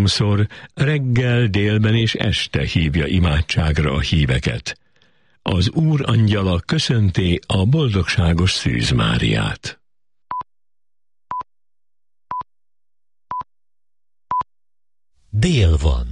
háromszor, reggel, délben és este hívja imádságra a híveket. Az Úr angyala köszönti a boldogságos Szűz Máriát. Dél van.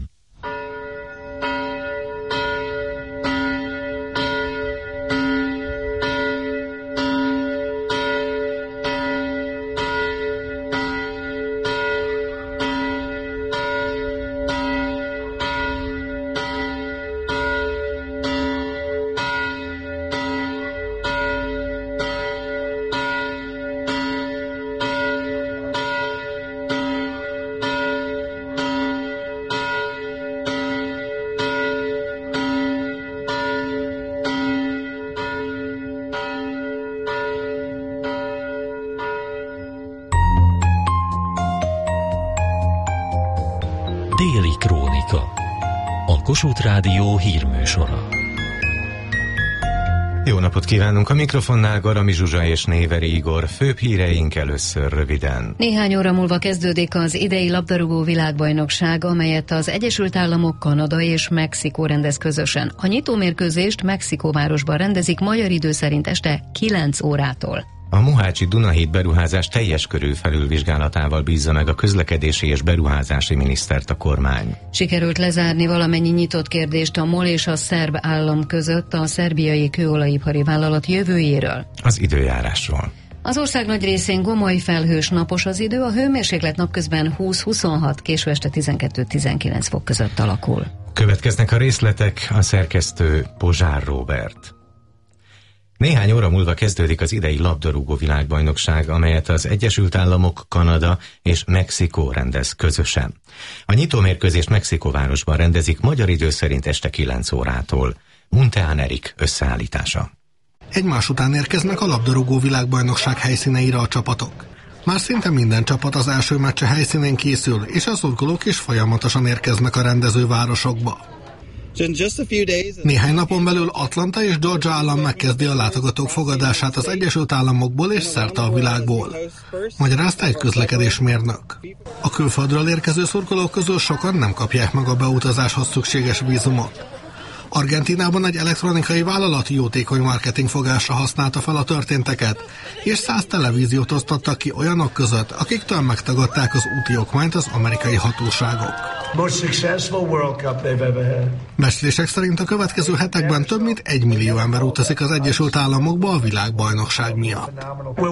Déli Krónika. A Kossuth Rádió hírműsora. Jó napot kívánunk! A mikrofonnál Garami Zsuzsa és Néveri Igor. Főbb híreink először röviden. Néhány óra múlva kezdődik az idei labdarúgó világbajnokság, amelyet az Egyesült Államok, Kanada és Mexikó rendez közösen. A nyitómérkőzést Mexikóvárosban rendezik magyar idő szerint este 9 órától. A Mohácsi Dunahíd beruházás teljes körű felülvizsgálatával bízza meg a közlekedési és beruházási minisztert a kormány. Sikerült lezárni valamennyi nyitott kérdést a MOL és a szerb állam között a szerbiai kőolajipari vállalat jövőjéről. Az időjárásról. Az ország nagy részén gomoly, felhős, napos az idő, a hőmérséklet napközben 20-26, késő este 12-19 fok között alakul. Következnek a részletek, a szerkesztő Pozsár Róbert. Néhány óra múlva kezdődik az idei labdarúgó világbajnokság, amelyet az Egyesült Államok, Kanada és Mexikó rendez közösen. A nyitómérkőzést Mexikóvárosban rendezik magyar idő szerint este 9 órától. Munteán Erik összeállítása. Egymás után érkeznek a labdarúgó világbajnokság helyszíneire a csapatok. Már szinte minden csapat az első meccse helyszínén készül, és a szurkolók is folyamatosan érkeznek a rendezővárosokba. Néhány napon belül Atlanta és Georgia állam megkezdi a látogatók fogadását az Egyesült Államokból és szerte a világból. Magyarázta egy közlekedésmérnök. A külföldről érkező szurkolók közül sokan nem kapják meg a beutazáshoz szükséges vízumot. Argentínában egy elektronikai vállalat jótékony marketingfogásra használta fel a történteket, és 100 televíziót osztottak ki olyanok között, akiktől megtagadták az úti okmányt az amerikai hatóságok. Becslések szerint a következő hetekben több mint 1 millió ember utazik az Egyesült Államokba a világbajnokság miatt.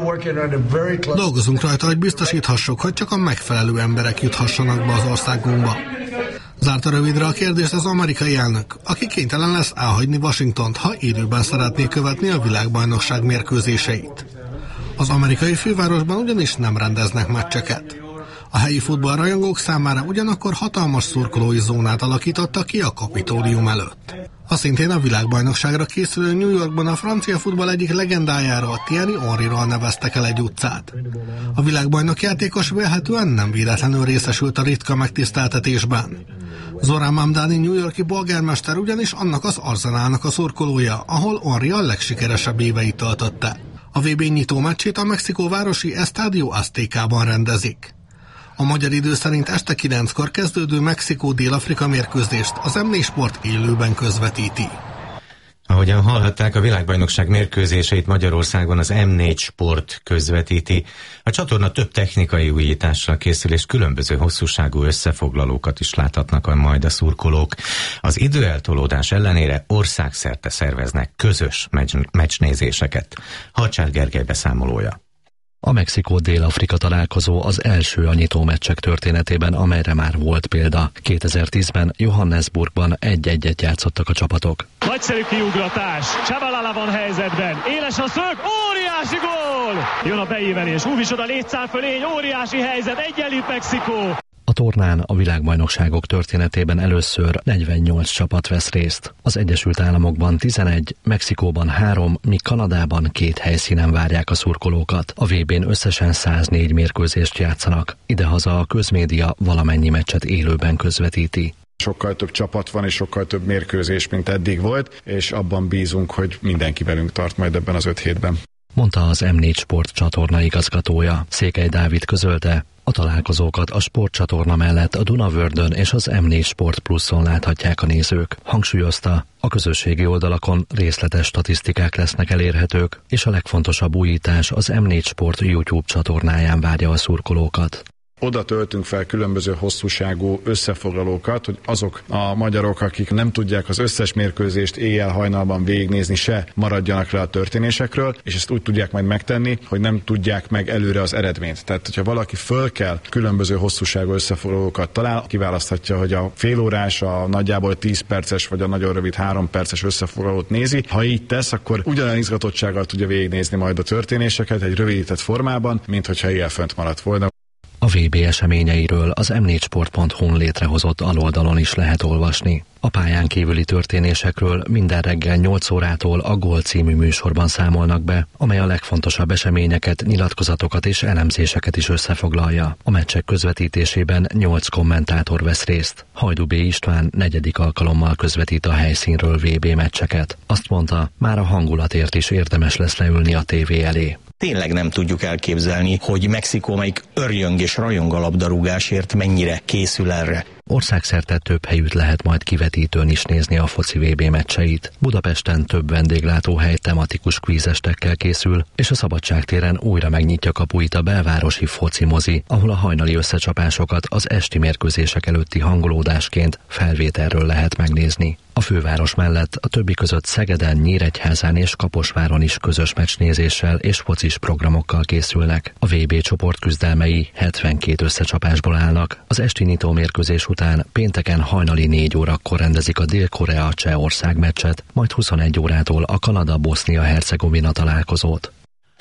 Dolgozunk rajta, hogy biztosíthassuk, hogy csak a megfelelő emberek juthassanak be az országunkba. Zárta rövidre a kérdést az amerikai elnök, aki kénytelen lesz elhagyni Washingtont, ha élőben szeretné követni a világbajnokság mérkőzéseit. Az amerikai fővárosban ugyanis nem rendeznek meccseket. A helyi futballrajongók számára ugyanakkor hatalmas szurkolói zónát alakítottak ki a Kapitólium előtt. A szintén a világbajnokságra készülő New Yorkban a francia futball egyik legendájára, a Thierry Henryról neveztek el egy utcát. A világbajnok játékos vélhetően nem véletlenül részesült a ritka megtiszteltetésben. Zoran Mamdani New Yorki polgármester ugyanis annak az Arsenalnak a szurkolója, ahol Henry a legsikeresebb éveit töltötte. A VB nyitó meccsét a mexikóvárosi Estadio Aztecában rendezik. A magyar idő szerint este 9-kor kezdődő Mexikó-Dél-Afrika mérkőzést az M4 Sport élőben közvetíti. Ahogyan hallhatták, a világbajnokság mérkőzéseit Magyarországon az M4 Sport közvetíti. A csatorna több technikai újítással készül, és különböző hosszúságú összefoglalókat is láthatnak majd a szurkolók. Az időeltolódás ellenére országszerte szerveznek közös meccsnézéseket. Hacsár Gergely beszámolója. A Mexikó-Dél-Afrika találkozó az első a nyitó meccsek történetében, amelyre már volt példa. 2010-ben Johannesburgban 1-1-et játszottak a csapatok. Nagyszerű kiugratás, Csabalala van helyzetben, éles a szög, óriási gól! Jön a beívelés, Húvisoda létszám fölény, óriási helyzet, egyenlít Mexikó! A tornán a világbajnokságok történetében először 48 csapat vesz részt. Az Egyesült Államokban 11, Mexikóban 3, míg Kanadában 2 helyszínen várják a szurkolókat. A VB-n összesen 104 mérkőzést játszanak. Idehaza a közmédia valamennyi meccset élőben közvetíti. Sokkal több csapat van, és sokkal több mérkőzés, mint eddig volt, és abban bízunk, hogy mindenki velünk tart majd ebben az 5 hétben. mondta az M4 Sport csatorna igazgatója. Székely Dávid közölte, a találkozókat a sportcsatorna mellett a Dunavördön és az M4 Sport Pluson láthatják a nézők. Hangsúlyozta, a közösségi oldalakon részletes statisztikák lesznek elérhetők, és a legfontosabb újítás az M4 Sport YouTube csatornáján várja a szurkolókat. Oda töltünk fel különböző hosszúságú összefoglalókat, hogy azok a magyarok, akik nem tudják az összes mérkőzést éjjel-hajnalban végignézni, se maradjanak le a történésekről, és ezt úgy tudják majd megtenni, hogy nem tudják meg előre az eredményt. Tehát, hogyha valaki föl kell különböző hosszúságú összefoglalókat talál, kiválaszthatja, hogy a félórás, a nagyjából 10 perces, vagy a nagyon rövid 3 perces összefoglalót nézi. Ha így tesz, akkor ugyanolyan izgatottsággal tudja végignézni majd a történéseket egy rövidített formában, mint hogyha éjjel fönt maradt volna. A VB eseményeiről az m4sport.hu-n létrehozott aloldalon is lehet olvasni. A pályán kívüli történésekről minden reggel 8 órától a Gól című műsorban számolnak be, amely a legfontosabb eseményeket, nyilatkozatokat és elemzéseket is összefoglalja. A meccsek közvetítésében 8 kommentátor vesz részt. Hajdú B. István 4. alkalommal közvetít a helyszínről VB meccseket. Azt mondta, már a hangulatért is érdemes lesz leülni a tévé elé. Tényleg nem tudjuk elképzelni, hogy Mexikó, melyik örjöng és rajong a labdarúgásért, mennyire készül erre. Országszerte több helyütt lehet majd kivetítőn is nézni a foci VB meccseit. Budapesten több vendéglátóhely tematikus kvízestekkel készül, és a Szabadságtéren újra megnyitja kapuit a belvárosi foci mozi, ahol a hajnali összecsapásokat az esti mérkőzések előtti hangolódásként felvételről lehet megnézni. A főváros mellett a többi között Szegeden, Nyíregyházán és Kaposváron is közös meccsnézéssel és focis programokkal készülnek. A VB csoport küzdelmei 72 összecsapásból állnak. Az esti nyitó mérkőzés után pénteken hajnali 4 órakor rendezik a Dél-Korea-Csehország meccset, majd 21 órától a Kanada-Bosznia-Hercegovina találkozót.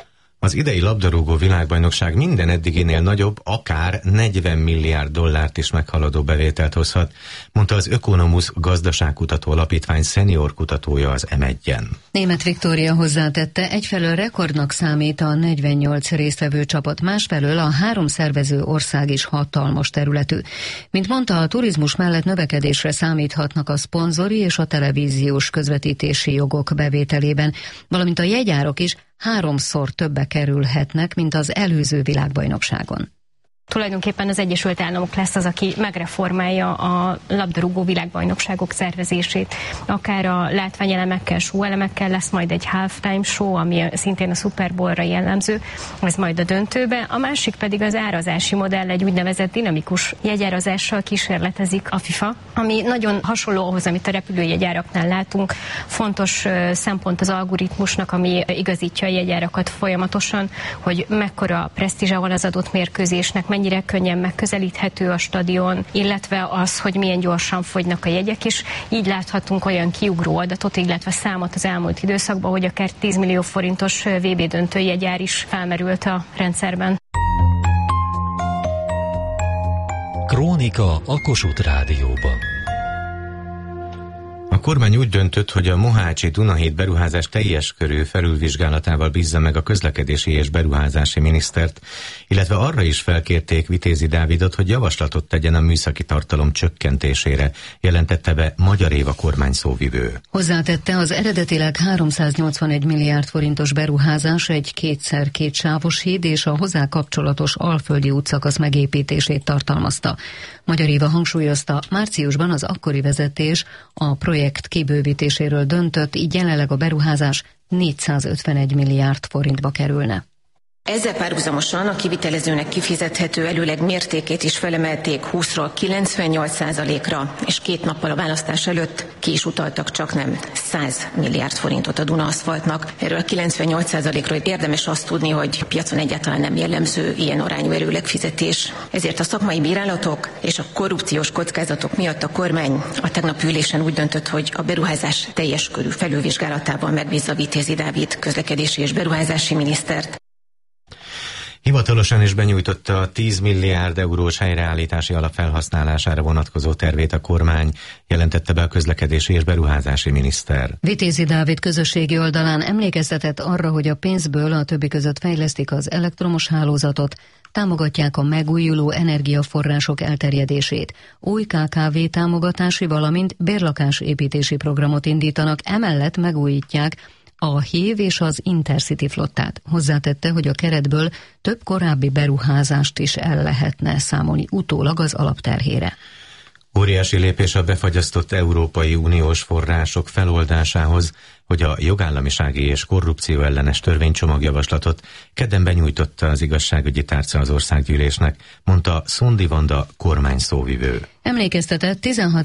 Az idei labdarúgó világbajnokság minden eddiginél nagyobb, akár 40 milliárd dollárt is meghaladó bevételt hozhat, mondta az Ökonomusz gazdaságkutató alapítvány szenior kutatója az M1-en. Németh Viktória hozzátette, egyfelől rekordnak számít a 48 résztvevő csapat, másfelől a 3 szervező ország is hatalmas területű. Mint mondta, a turizmus mellett növekedésre számíthatnak a szponzori és a televíziós közvetítési jogok bevételében, valamint a jegyárak is 3-szor többe kerülhetnek, mint az előző világbajnokságon. Tulajdonképpen az Egyesült Államok lesz az, aki megreformálja a labdarúgó világbajnokságok szervezését. Akár a látványelemekkel, show-elemekkel lesz majd egy halftime show, ami szintén a Super Bowl-ra jellemző, ez majd a döntőbe. A másik pedig az árazási modell, egy úgynevezett dinamikus jegyárazással kísérletezik a FIFA, ami nagyon hasonló ahhoz, amit a repülőjegyáraknál látunk. Fontos szempont az algoritmusnak, ami igazítja a jegyárakat folyamatosan, hogy mekkora presztízse van az adott mérkőzésnek, mennyire könnyen megközelíthető a stadion, illetve az, hogy milyen gyorsan fogynak a jegyek, és így láthatunk olyan kiugró adatot, illetve számot az elmúlt időszakban, hogy akár 10 millió forintos VB döntőjegyár is felmerült a rendszerben. Krónika a Kossuth Rádióban. A kormány úgy döntött, hogy a Mohácsi Dunahíd beruházás teljes körű felülvizsgálatával bízza meg a közlekedési és beruházási minisztert, illetve arra is felkérték Vitézi Dávidot, hogy javaslatot tegyen a műszaki tartalom csökkentésére, jelentette be Magyar Éva kormány szóvivő. Hozzátette, az eredetileg 381 milliárd forintos beruházás egy 2x2 sávos híd és a hozzá kapcsolatos alföldi útszakasz megépítését tartalmazta. Magyar Éva hangsúlyozta, márciusban az akkori vezetés a projekt kibővítéséről döntött, így jelenleg a beruházás 451 milliárd forintba kerülne. Ezzel párhuzamosan a kivitelezőnek kifizethető előleg mértékét is felemelték 20-ról 98%-ra, és 2 nappal a választás előtt ki is utaltak csaknem 100 milliárd forintot a Duna aszfaltnak. Erről a 98%-ról érdemes azt tudni, hogy a piacon egyáltalán nem jellemző ilyen arányú előleg fizetés. Ezért a szakmai bírálatok és a korrupciós kockázatok miatt a kormány a tegnapi ülésen úgy döntött, hogy a beruházás teljes körű felülvizsgálatában megbízza Vitézi Dávid közlekedési és beruházási minisztert. Hivatalosan is benyújtotta a 10 milliárd eurós helyreállítási alap felhasználására vonatkozó tervét a kormány, jelentette be a közlekedési és beruházási miniszter. Vitézi Dávid közösségi oldalán emlékeztetett arra, hogy a pénzből a többi között fejlesztik az elektromos hálózatot, támogatják a megújuló energiaforrások elterjedését, új KKV támogatási, valamint bérlakásépítési programot indítanak, emellett megújítják a HÉV és az Intercity flottát. Hozzátette, hogy a keretből több korábbi beruházást is el lehetne számolni utólag az alapterhére. Óriási lépés a befagyasztott Európai Uniós források feloldásához, hogy a jogállamisági és korrupció ellenes törvénycsomagjavaslatot kedden benyújtotta az igazságügyi tárca az országgyűlésnek, mondta Szondi Vanda kormányszóvivő. Emlékeztetett,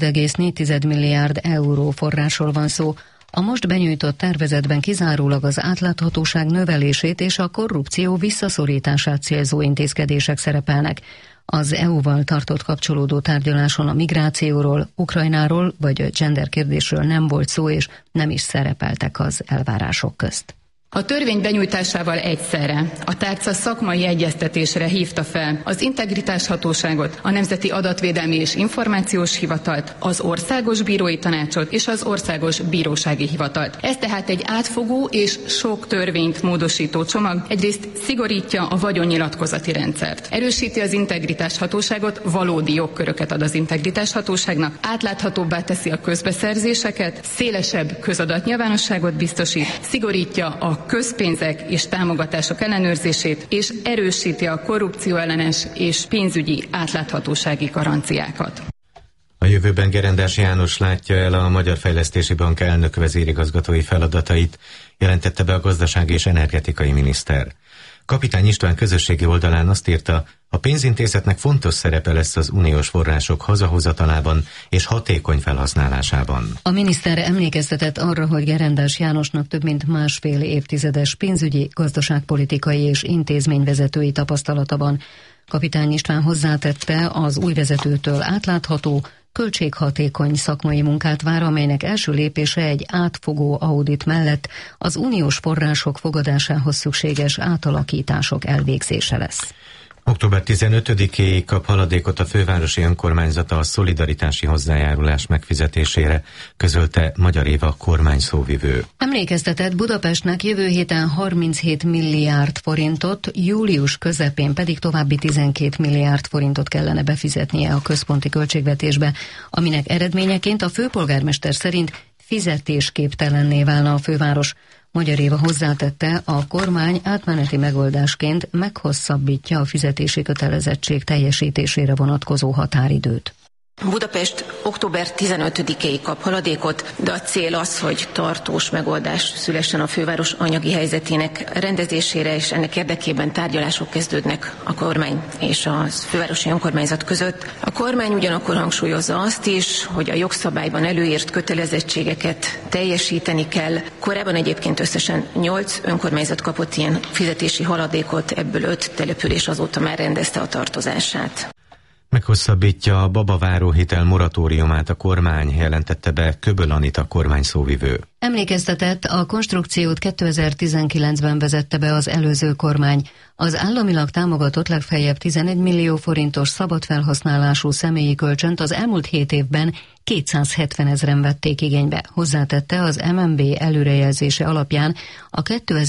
16,4 milliárd euró forrásról van szó. A most benyújtott tervezetben kizárólag az átláthatóság növelését és a korrupció visszaszorítását célzó intézkedések szerepelnek. Az EU-val tartott kapcsolódó tárgyaláson a migrációról, Ukrajnáról vagy gender kérdésről nem volt szó, és nem is szerepeltek az elvárások közt. A törvény benyújtásával egyszerre a tárca szakmai egyeztetésre hívta fel az Integritáshatóságot, a Nemzeti Adatvédelmi és Információs Hivatalt, az Országos Bírói Tanácsot és az Országos Bírósági Hivatalt. Ez tehát egy átfogó és sok törvényt módosító csomag. Egyrészt szigorítja a vagyonnyilatkozati rendszert, erősíti az Integritáshatóságot, valódi jogköröket ad az Integritáshatóságnak, átláthatóbbá teszi a közbeszerzéseket, szélesebb közadatnyilvánosságot biztosít, szigorítja a közpénzek és támogatások ellenőrzését, és erősíti a korrupcióellenes és pénzügyi átláthatósági garanciákat. A jövőben Gerendás János látja el a Magyar Fejlesztési Bank elnök vezérigazgatói feladatait, jelentette be a gazdasági és energetikai miniszter. Kapitány István közösségi oldalán azt írta, a pénzintézetnek fontos szerepe lesz az uniós források hazahozatalában és hatékony felhasználásában. A miniszter emlékeztetett arra, hogy Gerendás Jánosnak több mint másfél évtizedes pénzügyi, gazdaságpolitikai és intézményvezetői tapasztalata van. Kapitány István hozzátette, az új vezetőtől átlátható, költséghatékony szakmai munkát vár, amelynek első lépése egy átfogó audit mellett az uniós források fogadásához szükséges átalakítások elvégzése lesz. Október 15-éig kap haladékot a fővárosi önkormányzata a szolidaritási hozzájárulás megfizetésére, közölte Magyar Éva kormányszóvivő. Emlékeztetett, Budapestnek jövő héten 37 milliárd forintot, július közepén pedig további 12 milliárd forintot kellene befizetnie a központi költségvetésbe, aminek eredményeként a főpolgármester szerint fizetésképtelenné válna a főváros. Magyar Éva hozzátette, a kormány átmeneti megoldásként meghosszabbítja a fizetési kötelezettség teljesítésére vonatkozó határidőt. Budapest október 15-éig kap haladékot, de a cél az, hogy tartós megoldás szülessen a főváros anyagi helyzetének rendezésére, és ennek érdekében tárgyalások kezdődnek a kormány és a fővárosi önkormányzat között. A kormány ugyanakkor hangsúlyozza azt is, hogy a jogszabályban előírt kötelezettségeket teljesíteni kell. Korábban egyébként összesen 8 önkormányzat kapott ilyen fizetési haladékot, ebből 5 település azóta már rendezte a tartozását. Meghosszabbítja a babaváró hitel moratóriumát a kormány, jelentette be Köböl Anita kormányszóvivő. Emlékeztetett, a konstrukciót 2019-ben vezette be az előző kormány. Az államilag támogatott legfeljebb 11 millió forintos szabad felhasználású személyi kölcsönt az elmúlt 7 évben 270 000-en vették igénybe. Hozzátette, az MNB előrejelzése alapján a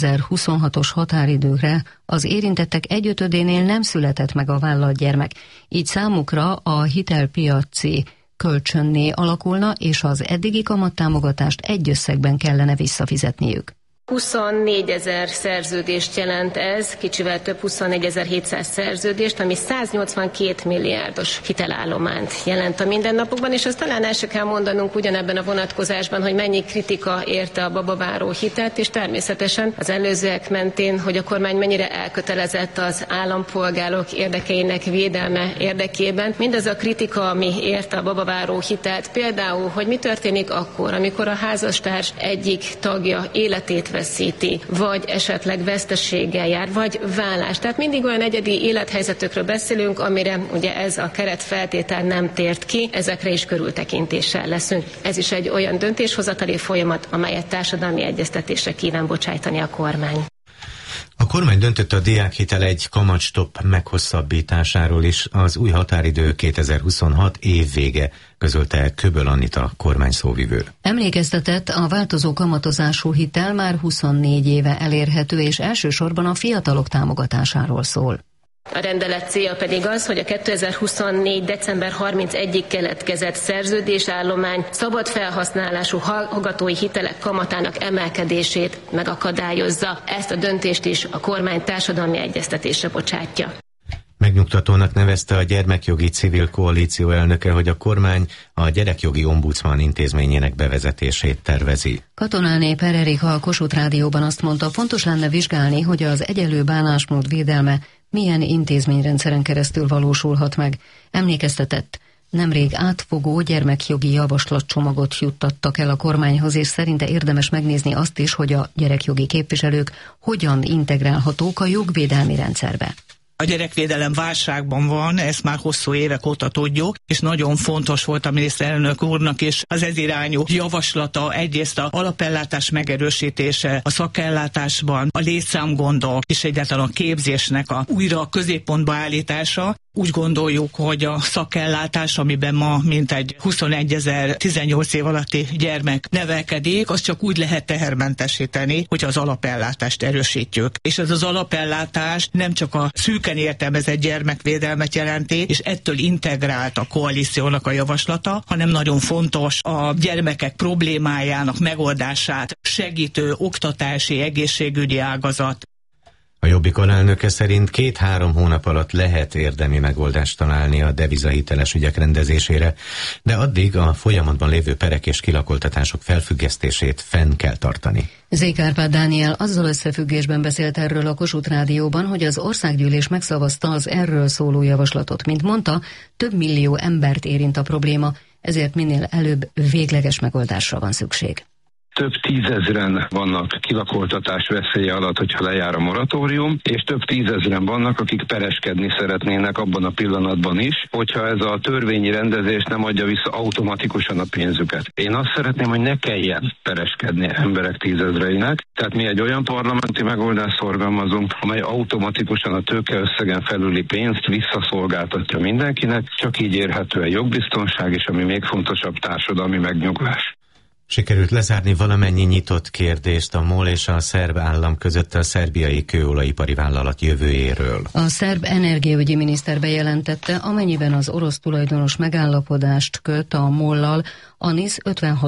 2026-os határidőre az érintettek 1/5-énél nem született meg a vállalt gyermek. Így számukra a hitelpiaci kölcsönné alakulna, és az eddigi kamattámogatást egy összegben kellene visszafizetniük. 24 000 szerződést jelent ez, kicsivel több 24.700 szerződést, ami 182 milliárdos hitelállományt jelent a mindennapokban, és azt talán el se kell mondanunk ugyanebben a vonatkozásban, hogy mennyi kritika érte a babaváró hitelt, és természetesen az előzőek mentén, hogy a kormány mennyire elkötelezett az állampolgárok érdekeinek védelme érdekében. Mindaz a kritika, ami érte a babaváró hitelt, például, hogy mi történik akkor, amikor a házastárs egyik tagja életét veszíti, vagy esetleg veszteséggel jár, vagy vállás. Tehát mindig olyan egyedi élethelyzetekről beszélünk, amire ugye ez a keretfeltétel nem tért ki, ezekre is körültekintéssel leszünk. Ez is egy olyan döntéshozatali folyamat, amelyet társadalmi egyeztetésre kíván bocsájtani a kormány. A kormány döntött a diákhitel egy kamatstopp meghosszabbításáról is, az új határidő 2026 év vége, közölte Köböl Anita kormányszóvivő. Emlékeztetett, a változó kamatozású hitel már 24 éve elérhető, és elsősorban a fiatalok támogatásáról szól. A rendelet célja pedig az, hogy a 2024. december 31-ig keletkezett szerződésállomány szabad felhasználású hallgatói hitelek kamatának emelkedését megakadályozza. Ezt a döntést is a kormány társadalmi egyeztetésre bocsátja. Megnyugtatónak nevezte a Gyermekjogi Civil Koalíció elnöke, hogy a kormány a Gyerekjogi Ombudsman intézményének bevezetését tervezi. Katonálné Per Erika a Kossuth Rádióban azt mondta, fontos lenne vizsgálni, hogy az egyenlő bánásmód védelme milyen intézményrendszeren keresztül valósulhat meg. Emlékeztetett, nemrég átfogó gyermekjogi javaslatcsomagot juttattak el a kormányhoz, és szerinte érdemes megnézni azt is, hogy a gyerekjogi képviselők hogyan integrálhatók a jogvédelmi rendszerbe. A gyerekvédelem válságban van, ezt már hosszú évek óta tudjuk, és nagyon fontos volt a miniszterelnök úrnak is az ez irányú javaslata, egyrészt a alapellátás megerősítése, a szakellátásban, a létszámgondok és egyáltalán a képzésnek a újra középpontba állítása. Úgy gondoljuk, hogy a szakellátás, amiben ma mintegy 21 000 18 év alatti gyermek nevelkedik, az csak úgy lehet tehermentesíteni, hogy az alapellátást erősítjük. És ez az alapellátás nem csak a szűken értelmezett gyermekvédelmet jelenti, és ettől integrált a koalíciónak a javaslata, hanem nagyon fontos a gyermekek problémájának megoldását segítő oktatási, egészségügyi ágazat. A Jobbik alelnöke szerint 2-3 hónap alatt lehet érdemi megoldást találni a devizahiteles ügyek rendezésére, de addig a folyamatban lévő perek és kilakoltatások felfüggesztését fenn kell tartani. Zék Árpád Dániel azzal összefüggésben beszélt erről a Kossuth Rádióban, hogy az országgyűlés megszavazta az erről szóló javaslatot. Mint mondta, több millió embert érint a probléma, ezért minél előbb végleges megoldásra van szükség. Több 10 000 vannak kilakoltatás veszélye alatt, hogyha lejár a moratórium, és több 10 000 vannak, akik pereskedni szeretnének abban a pillanatban is, hogyha ez a törvényi rendezés nem adja vissza automatikusan a pénzüket. Én azt szeretném, hogy ne kelljen pereskedni emberek 10 000-einek, tehát mi egy olyan parlamenti megoldást szorgalmazunk, amely automatikusan a tőkeösszegen felüli pénzt visszaszolgáltatja mindenkinek, csak így érhető a jogbiztonság és ami még fontosabb, társadalmi megnyugvás. Sikerült lezárni valamennyi nyitott kérdést a MOL és a szerb állam között a szerbiai kőolajipari vállalat jövőjéről. A szerb energiaügyi miniszter bejelentette, amennyiben az orosz tulajdonos megállapodást köt a MOL-lal, a NISZ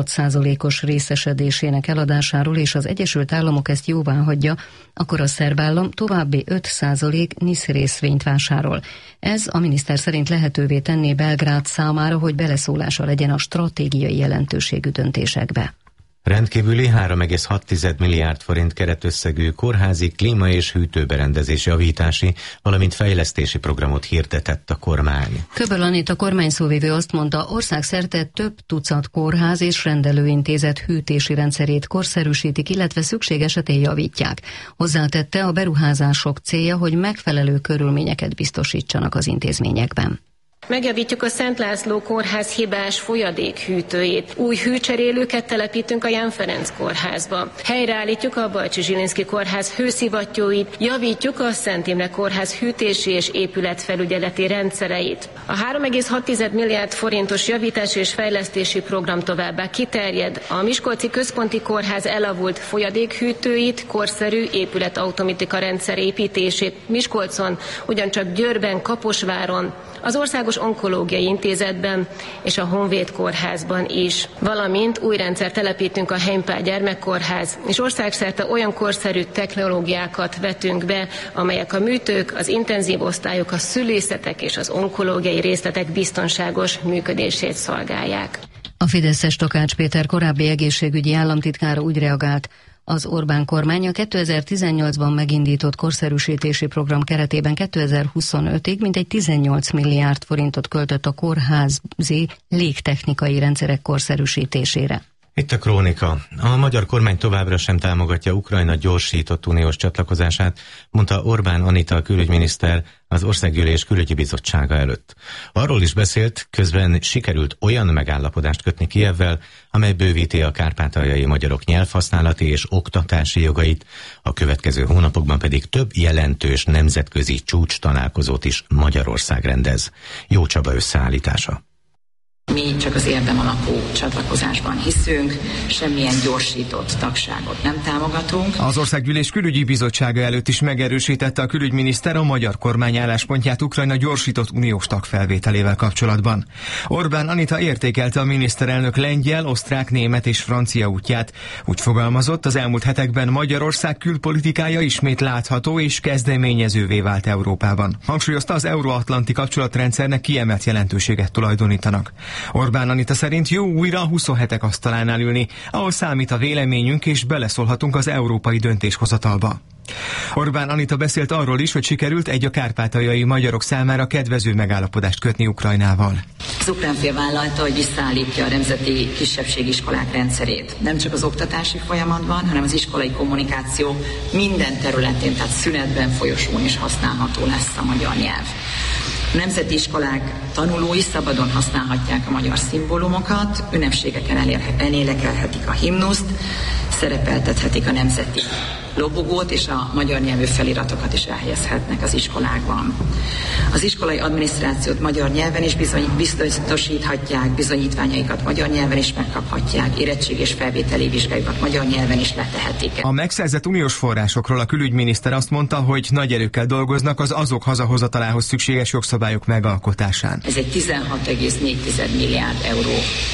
56%-os részesedésének eladásáról, és az Egyesült Államok ezt jóváhagyja, akkor a szerb állam további 5% NISZ részvényt vásárol. Ez a miniszter szerint lehetővé tenné Belgrád számára, hogy beleszólása legyen a stratégiai jelentőségű döntésekbe. Rendkívüli 3,6 milliárd forint keretösszegű kórházi, klíma- és hűtőberendezés javítási, valamint fejlesztési programot hirdetett a kormány. Köbel Anita kormányszóvivő azt mondta, országszerte több tucat kórház és rendelőintézet hűtési rendszerét korszerűsítik, illetve szükség esetén javítják. Hozzátette, a beruházások célja, hogy megfelelő körülményeket biztosítsanak az intézményekben. Megjavítjuk a Szent László kórház hibás folyadékhűtőjét. Új hőcserélőket telepítünk a Ján Ferenc kórházba. Helyreállítjuk a Bajcsi Zsilinszky kórház hőszivattyúit, javítjuk a Szent Imre kórház hűtési és épületfelügyeleti rendszereit. A 3,6 milliárd forintos javítási és fejlesztési program továbbá kiterjed. A Miskolci Központi Kórház elavult folyadékhűtőit, korszerű épületautomatika rendszer építését Miskolcon, ugyancsak Győrben, Kaposváron, az Országos Onkológiai Intézetben és a Honvéd Kórházban is. Valamint új rendszer telepítünk a Heimpál Gyermekkórház, és országszerte olyan korszerű technológiákat vetünk be, amelyek a műtők, az intenzív osztályok, a szülészetek és az onkológiai részletek biztonságos működését szolgálják. A fideszes Takács Péter korábbi egészségügyi államtitkára úgy reagált, az Orbán kormány a 2018-ban megindított korszerűsítési program keretében 2025-ig mintegy 18 milliárd forintot költött a kórházi légtechnikai rendszerek korszerűsítésére. Itt a Krónika. A magyar kormány továbbra sem támogatja Ukrajna gyorsított uniós csatlakozását, mondta Orbán Anita, a külügyminiszter az Országgyűlés külügyi bizottsága előtt. Arról is beszélt, közben sikerült olyan megállapodást kötni Kijevvel, amely bővíti a kárpátaljai magyarok nyelvhasználati és oktatási jogait, a következő hónapokban pedig több jelentős nemzetközi csúcs találkozót is Magyarország rendez. Jó Csaba összeállítása. Mi csak az érdem alapú csatlakozásban hiszünk, semmilyen gyorsított tagságot nem támogatunk. Az Országgyűlés Külügyi Bizottsága előtt is megerősítette a külügyminiszter a magyar kormány álláspontját Ukrajna gyorsított uniós tagfelvételével kapcsolatban. Orbán Anita értékelte a miniszterelnök lengyel, osztrák, német és francia útját. Úgy fogalmazott, az elmúlt hetekben Magyarország külpolitikája ismét látható és kezdeményezővé vált Európában. Hangsúlyozta, az euróatlanti kapcsolatrendszernek kiemelt jelentőséget tulajdonítanak. Orbán Anita szerint jó újra a 27-ek asztalánál ülni, ahol számít a véleményünk és beleszólhatunk az európai döntéshozatalba. Orbán Anita beszélt arról is, hogy sikerült egy a kárpátaljai magyarok számára kedvező megállapodást kötni Ukrajnával. Az ukrán fél vállalta, hogy visszaállítja a nemzeti kisebbségiskolák rendszerét. Nem csak az oktatási folyamatban, hanem az iskolai kommunikáció minden területén, tehát szünetben, folyosón is használható lesz a magyar nyelv. A nemzeti iskolák tanulói szabadon használhatják a magyar szimbólumokat, ünnepségeken elénekelhetik a himnuszt, szerepeltethetik a nemzeti lobogót, és a magyar nyelvű feliratokat is elhelyezhetnek az iskolákban. Az iskolai adminisztrációt magyar nyelven is biztosíthatják, bizonyítványaikat magyar nyelven is megkaphatják, érettség és felvételi vizsgájukat magyar nyelven is letehetik. A megszerzett uniós forrásokról a külügyminiszter azt mondta, hogy nagy erőkkel dolgoznak az azok hazahozatalához szükséges jogszabályok megalkotásán. Ez egy 16,4 milliárd euró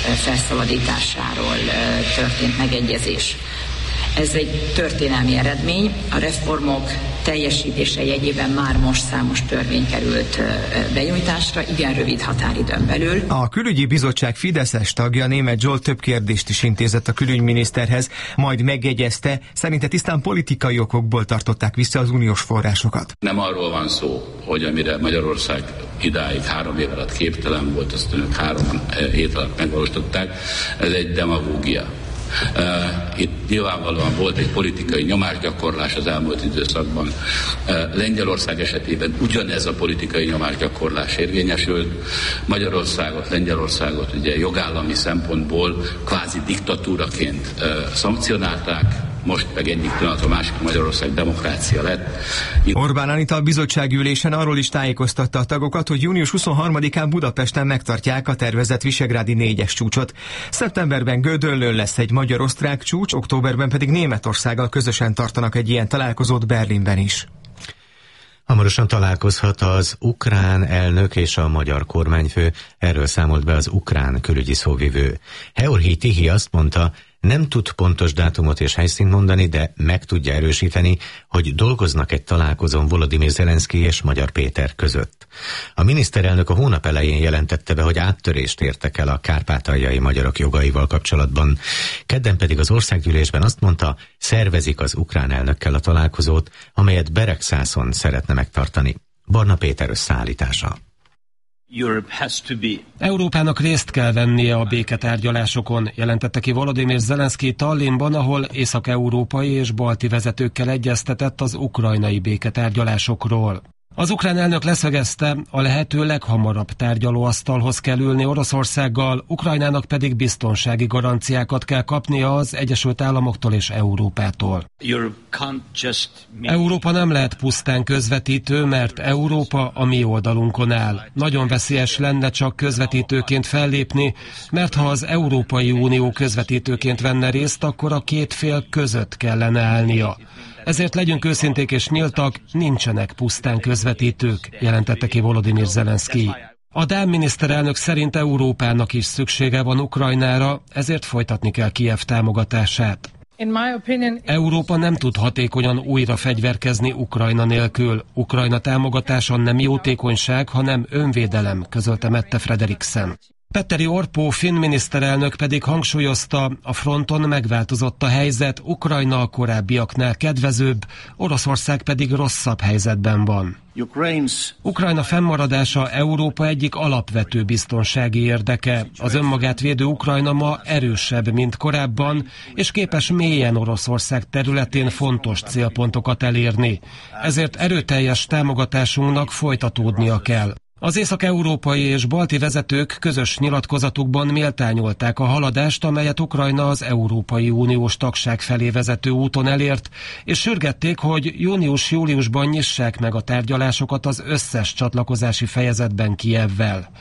felszabadításáról történt megegyezés. Ez egy történelmi eredmény. A reformok teljesítése jegyében már most számos törvény került benyújtásra, igen rövid határidőn belül. A külügyi bizottság fideszes tagja, Németh Zsolt több kérdést is intézett a külügyminiszterhez, majd megjegyezte, szerinte tisztán politikai okokból tartották vissza az uniós forrásokat. Nem arról van szó, hogy amire Magyarország idáig 3 év alatt képtelen volt, azt önök 3 hét alatt megvalósították, ez egy demagógia. Itt nyilvánvalóan volt egy politikai nyomásgyakorlás az elmúlt időszakban. Lengyelország esetében ugyanez a politikai nyomásgyakorlás érvényesült. Magyarországot, Lengyelországot ugye jogállami szempontból kvázi diktatúraként szankcionálták, most meg egyik pillanatra másik Magyarország demokrácia lett. Orbán Anita a bizottsági ülésen arról is tájékoztatta a tagokat, hogy június 23-án Budapesten megtartják a tervezett visegrádi 4-es csúcsot. Szeptemberben Gödöllőn lesz egy magyar-osztrák csúcs, októberben pedig Németországgal közösen tartanak egy ilyen találkozót Berlinben is. Hamarosan találkozhat az ukrán elnök és a magyar kormányfő, erről számolt be az ukrán külügyi szóvivő. Georgi Tihi azt mondta, nem tud pontos dátumot és helyszínt mondani, de meg tudja erősíteni, hogy dolgoznak egy találkozón Volodymyr Zelenszky és Magyar Péter között. A miniszterelnök a hónap elején jelentette be, hogy áttörést értek el a kárpátaljai magyarok jogaival kapcsolatban. Kedden pedig az országgyűlésben azt mondta, szervezik az ukrán elnökkel a találkozót, amelyet Beregszászon szeretne megtartani. Barna Péter összeállítása. Európának részt kell vennie a béketárgyalásokon, jelentette ki Volodymyr Zelenszky Tallinnban, ahol észak-európai és balti vezetőkkel egyeztetett az ukrajnai béketárgyalásokról. Az ukrán elnök leszögezte, a lehető leghamarabb tárgyalóasztalhoz kell ülni Oroszországgal, Ukrajnának pedig biztonsági garanciákat kell kapnia az Egyesült Államoktól és Európától. Európa nem lehet pusztán közvetítő, mert Európa a mi oldalunkon áll. Nagyon veszélyes lenne csak közvetítőként fellépni, mert ha az Európai Unió közvetítőként venne részt, akkor a két fél között kellene állnia. Ezért legyünk őszinték és nyíltak, nincsenek pusztán közvetítők, jelentette ki Volodymyr Zelenszky. A dán miniszterelnök szerint Európának is szüksége van Ukrajnára, ezért folytatni kell Kijev támogatását. Európa nem tud hatékonyan újra fegyverkezni Ukrajna nélkül. Ukrajna támogatása nem jótékonyság, hanem önvédelem, közölte Mette Frederiksen. Petteri Orpó finn miniszterelnök pedig hangsúlyozta, a fronton megváltozott a helyzet, Ukrajna a korábbiaknál kedvezőbb, Oroszország pedig rosszabb helyzetben van. Ukrajna fennmaradása Európa egyik alapvető biztonsági érdeke. Az önmagát védő Ukrajna ma erősebb, mint korábban, és képes mélyen Oroszország területén fontos célpontokat elérni. Ezért erőteljes támogatásunknak folytatódnia kell. Az észak-európai és balti vezetők közös nyilatkozatukban méltányolták a haladást, amelyet Ukrajna az Európai Uniós tagság felé vezető úton elért, és sürgették, hogy június-júliusban nyissák meg a tárgyalásokat az összes csatlakozási fejezetben Kijevvel.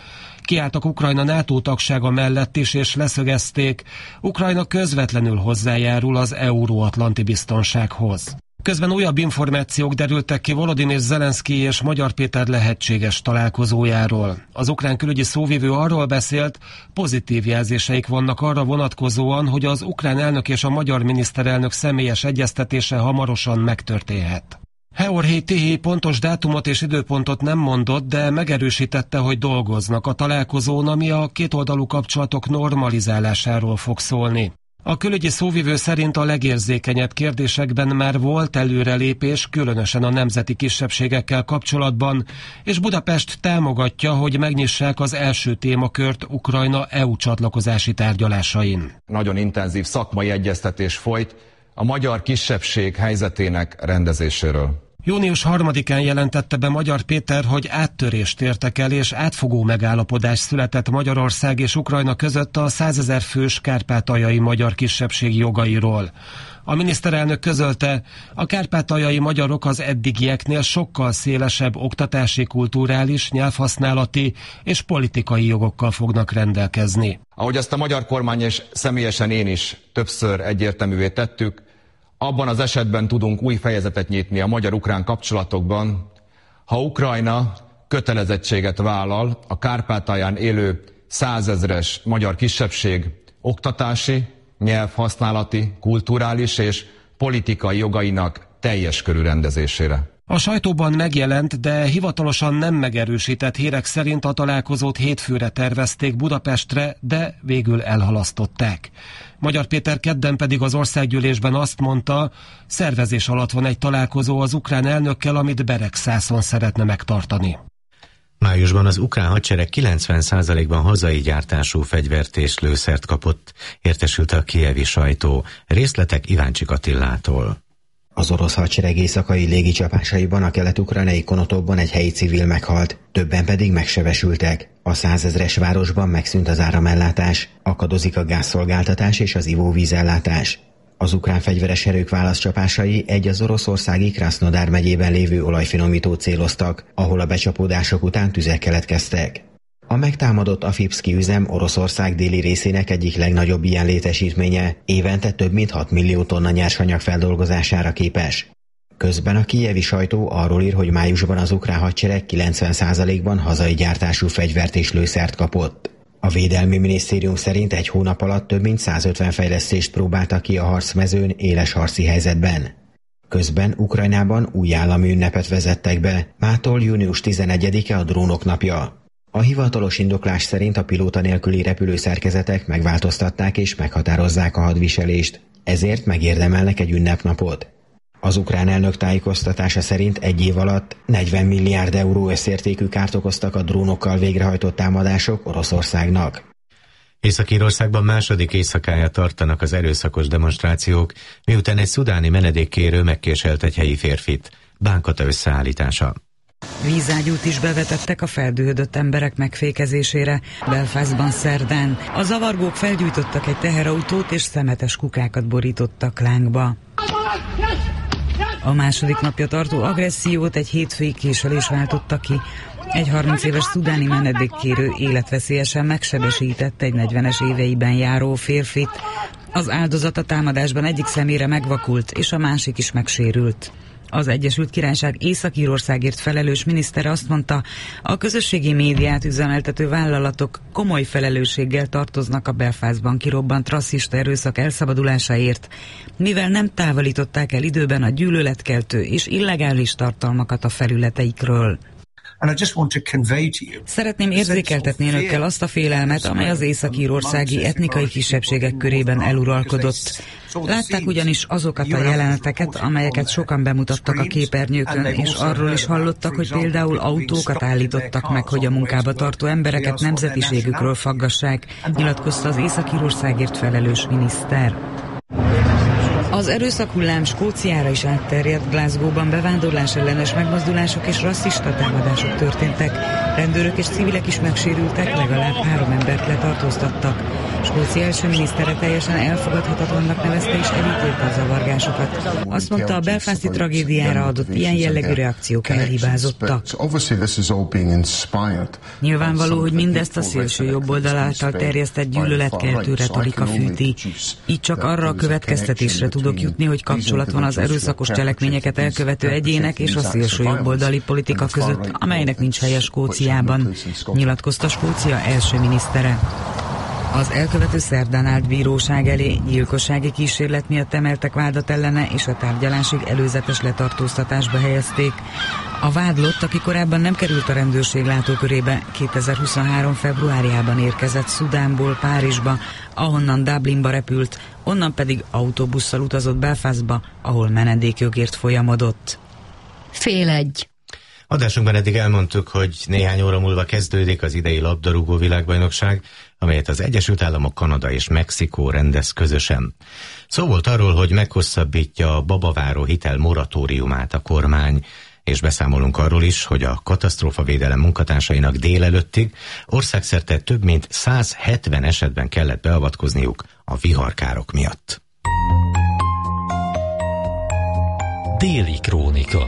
Kiálltak Ukrajna NATO tagsága mellett is, és leszögezték, Ukrajna közvetlenül hozzájárul az euróatlanti biztonsághoz. Közben újabb információk derültek ki Volodymyr Zelenszkij és Magyar Péter lehetséges találkozójáról. Az ukrán külügyi szóvivő arról beszélt, pozitív jelzéseik vannak arra vonatkozóan, hogy az ukrán elnök és a magyar miniszterelnök személyes egyeztetése hamarosan megtörténhet. Georgi Tihi pontos dátumot és időpontot nem mondott, de megerősítette, hogy dolgoznak a találkozón, ami a kétoldalú kapcsolatok normalizálásáról fog szólni. A külügyi szóvivő szerint a legérzékenyebb kérdésekben már volt előrelépés, különösen a nemzeti kisebbségekkel kapcsolatban, és Budapest támogatja, hogy megnyissák az első témakört Ukrajna EU csatlakozási tárgyalásain. Nagyon intenzív szakmai egyeztetés folyt a magyar kisebbség helyzetének rendezéséről. Június 3-án jelentette be Magyar Péter, hogy áttörést értek el, és átfogó megállapodás született Magyarország és Ukrajna között a 100 000 fős kárpátaljai magyar kisebbség jogairól. A miniszterelnök közölte, a kárpátaljai magyarok az eddigieknél sokkal szélesebb oktatási, kulturális, nyelvhasználati és politikai jogokkal fognak rendelkezni. Ahogy ezt a magyar kormány és személyesen én is többször egyértelművé tettük, abban az esetben tudunk új fejezetet nyitni a magyar-ukrán kapcsolatokban, ha Ukrajna kötelezettséget vállal a Kárpátalján élő 100 000-es magyar kisebbség oktatási, nyelvhasználati, kulturális és politikai jogainak teljes körű rendezésére. A sajtóban megjelent, de hivatalosan nem megerősített hírek szerint a találkozót hétfőre tervezték Budapestre, de végül elhalasztották. Magyar Péter kedden pedig az országgyűlésben azt mondta, szervezés alatt van egy találkozó az ukrán elnökkel, amit Beregszászon szeretne megtartani. Májusban az ukrán hadsereg 90%-ban hazai gyártású fegyvert és lőszert kapott, értesült a kijevi sajtó. Részletek Iváncsik Attilától. Az orosz hadsereg éjszakai légicsapásaiban a kelet-ukrajnai Konotopban egy helyi civil meghalt, többen pedig megsebesültek. A 100 000-es városban megszűnt az áramellátás, akadozik a gázszolgáltatás és az ivóvízellátás. Az ukrán fegyveres erők válaszcsapásai egy az oroszországi Krasznodar megyében lévő olajfinomítót céloztak, ahol a becsapódások után tüzek keletkeztek. A megtámadott Afipszki üzem Oroszország déli részének egyik legnagyobb ilyen létesítménye, évente több mint 6 millió tonna nyersanyag feldolgozására képes. Közben a kijevi sajtó arról ír, hogy májusban az ukrán hadsereg 90%-ban hazai gyártású fegyvert és lőszert kapott. A Védelmi Minisztérium szerint egy hónap alatt több mint 150 fejlesztést próbáltak ki a harcmezőn éles harci helyzetben. Közben Ukrajnában új állami ünnepet vezettek be, mától június 11-e a drónok napja. A hivatalos indoklás szerint a pilóta nélküli repülőszerkezetek megváltoztatták és meghatározzák a hadviselést, ezért megérdemelnek egy ünnepnapot. Az ukrán elnök tájékoztatása szerint egy év alatt 40 milliárd euró összértékű kárt okoztak a drónokkal végrehajtott támadások Oroszországnak. Észak-Írországban második éjszakáját tartanak az erőszakos demonstrációk, miután egy szudáni menedékkérő megkéselt egy helyi férfit. Bánkata összeállítása. Vízágyút is bevetettek a feldühödött emberek megfékezésére. Belfastban szerdán a zavargók felgyújtottak egy teherautót és szemetes kukákat borítottak lángba. A második napja tartó agressziót egy hétfői késelés váltotta ki. Egy 30 éves szudáni menedékkérő életveszélyesen megsebesített egy 40-es éveiben járó férfit. Az áldozat a támadásban egyik szemére megvakult, és a másik is megsérült. Az Egyesült Királyság Észak-Írországért felelős miniszter azt mondta, a közösségi médiát üzemeltető vállalatok komoly felelősséggel tartoznak a Belfastban kirobbant rasszista erőszak elszabadulásáért, mivel nem távolították el időben a gyűlöletkeltő és illegális tartalmakat a felületeikről. Szeretném érzékeltetni önökkel azt a félelmet, amely az észak-írországi etnikai kisebbségek körében eluralkodott. Látták ugyanis azokat a jeleneteket, amelyeket sokan bemutattak a képernyőkön, és arról is hallottak, hogy például autókat állítottak meg, hogy a munkába tartó embereket nemzetiségükről faggassák, nyilatkozta az Észak-Írországért felelős miniszter. Az erőszakhullám Skóciára is átterjedt. Glasgow-ban bevándorlás ellenes megmozdulások és rasszista támadások történtek. Rendőrök és civilek is megsérültek, legalább 3 embert letartóztattak. Skócia első minisztere teljesen elfogadhatatlannak nevezte és elítélte a zavargásokat. Azt mondta, a belfasti tragédiára adott ilyen jellegű reakciók elhibázottak. Nyilvánvaló, hogy mindezt a szélső jobboldal által terjesztett gyűlöletkeltő retorika fűti. Így csak arra a következtetésre tudok jutni, hogy kapcsolat van az erőszakos cselekményeket elkövető egyének és a szélső jobboldali politika között, amelynek nincs helye Skóciában, nyilatkozta Skócia első minisztere. Az elkövető szerdán állt bíróság elé, gyilkossági kísérlet miatt emeltek vádat ellene, és a tárgyalásig előzetes letartóztatásba helyezték. A vádlott, aki korábban nem került a rendőrség látókörébe, 2023. februárjában érkezett Szudánból Párizsba, ahonnan Dublinba repült, onnan pedig autóbusszal utazott Belfastba, ahol menedékjogért folyamodott. 1:30. Adásunkban eddig elmondtuk, hogy néhány óra múlva kezdődik az idei labdarúgó világbajnokság, amelyet az Egyesült Államok, Kanada és Mexikó rendez közösen. Szó volt arról, hogy meghosszabbítja a babaváró hitel moratóriumát a kormány, és beszámolunk arról is, hogy a katasztrófavédelem munkatársainak délelőttig országszerte több mint 170 esetben kellett beavatkozniuk a viharkárok miatt. Déli krónika.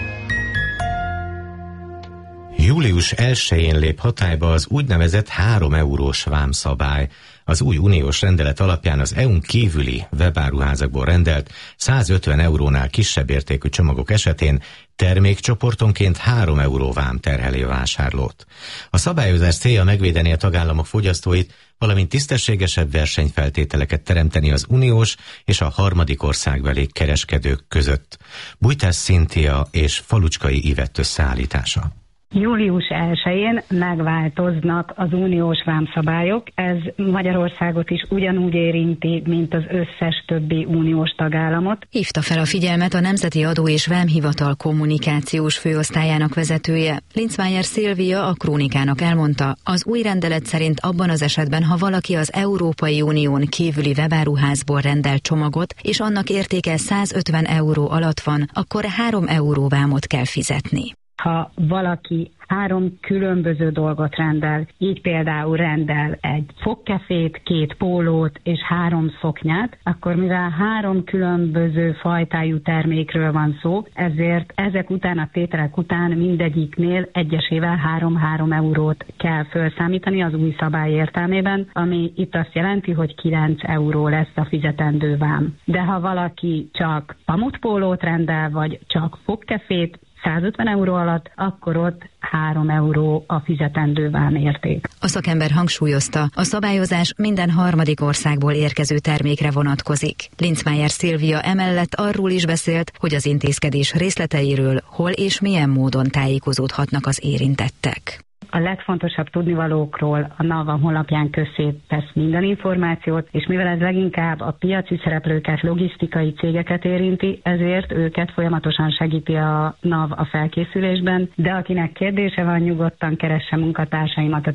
Július 1-én lép hatályba az úgynevezett 3 eurós vámszabály. Az új uniós rendelet alapján az EU-n kívüli webáruházakból rendelt 150 eurónál kisebb értékű csomagok esetén termékcsoportonként 3 euró vám terheli a vásárlót. A szabályozás célja megvédeni a tagállamok fogyasztóit, valamint tisztességesebb versenyfeltételeket teremteni az uniós és a harmadik országbeli kereskedők között. Bújtás Szintia és Falucskai Ivett összeállítása. Július 1-én megváltoznak az uniós vámszabályok. Ez Magyarországot is ugyanúgy érinti, mint az összes többi uniós tagállamot. Hívta fel a figyelmet a Nemzeti Adó és Vámhivatal kommunikációs főosztályának vezetője. Linzmeier Szilvia a Krónikának elmondta, az új rendelet szerint abban az esetben, ha valaki az Európai Unión kívüli webáruházból rendel csomagot, és annak értéke 150 euró alatt van, akkor 3 euró vámot kell fizetni. Ha valaki 3 különböző dolgot rendel, így például rendel egy fogkefét, 2 pólót és 3 szoknyát, akkor mivel 3 különböző fajtájú termékről van szó, ezért ezek után, a tételek után mindegyiknél egyesével 3 eurót kell felszámítani az új szabály értelmében, ami itt azt jelenti, hogy 9 euró lesz a fizetendő vám. De ha valaki csak pamutpólót rendel, vagy csak fogkefét, 150 euró alatt, akkor ott 3 euró a fizetendő vámérték. A szakember hangsúlyozta, a szabályozás minden harmadik országból érkező termékre vonatkozik. Linzmeier Szilvia emellett arról is beszélt, hogy az intézkedés részleteiről hol és milyen módon tájékozódhatnak az érintettek. A legfontosabb tudnivalókról a NAV honlapján közzé tesz minden információt, és mivel ez leginkább a piaci szereplőket, logisztikai cégeket érinti, ezért őket folyamatosan segíti a NAV a felkészülésben, de akinek kérdése van, nyugodtan keresse munkatársaimat a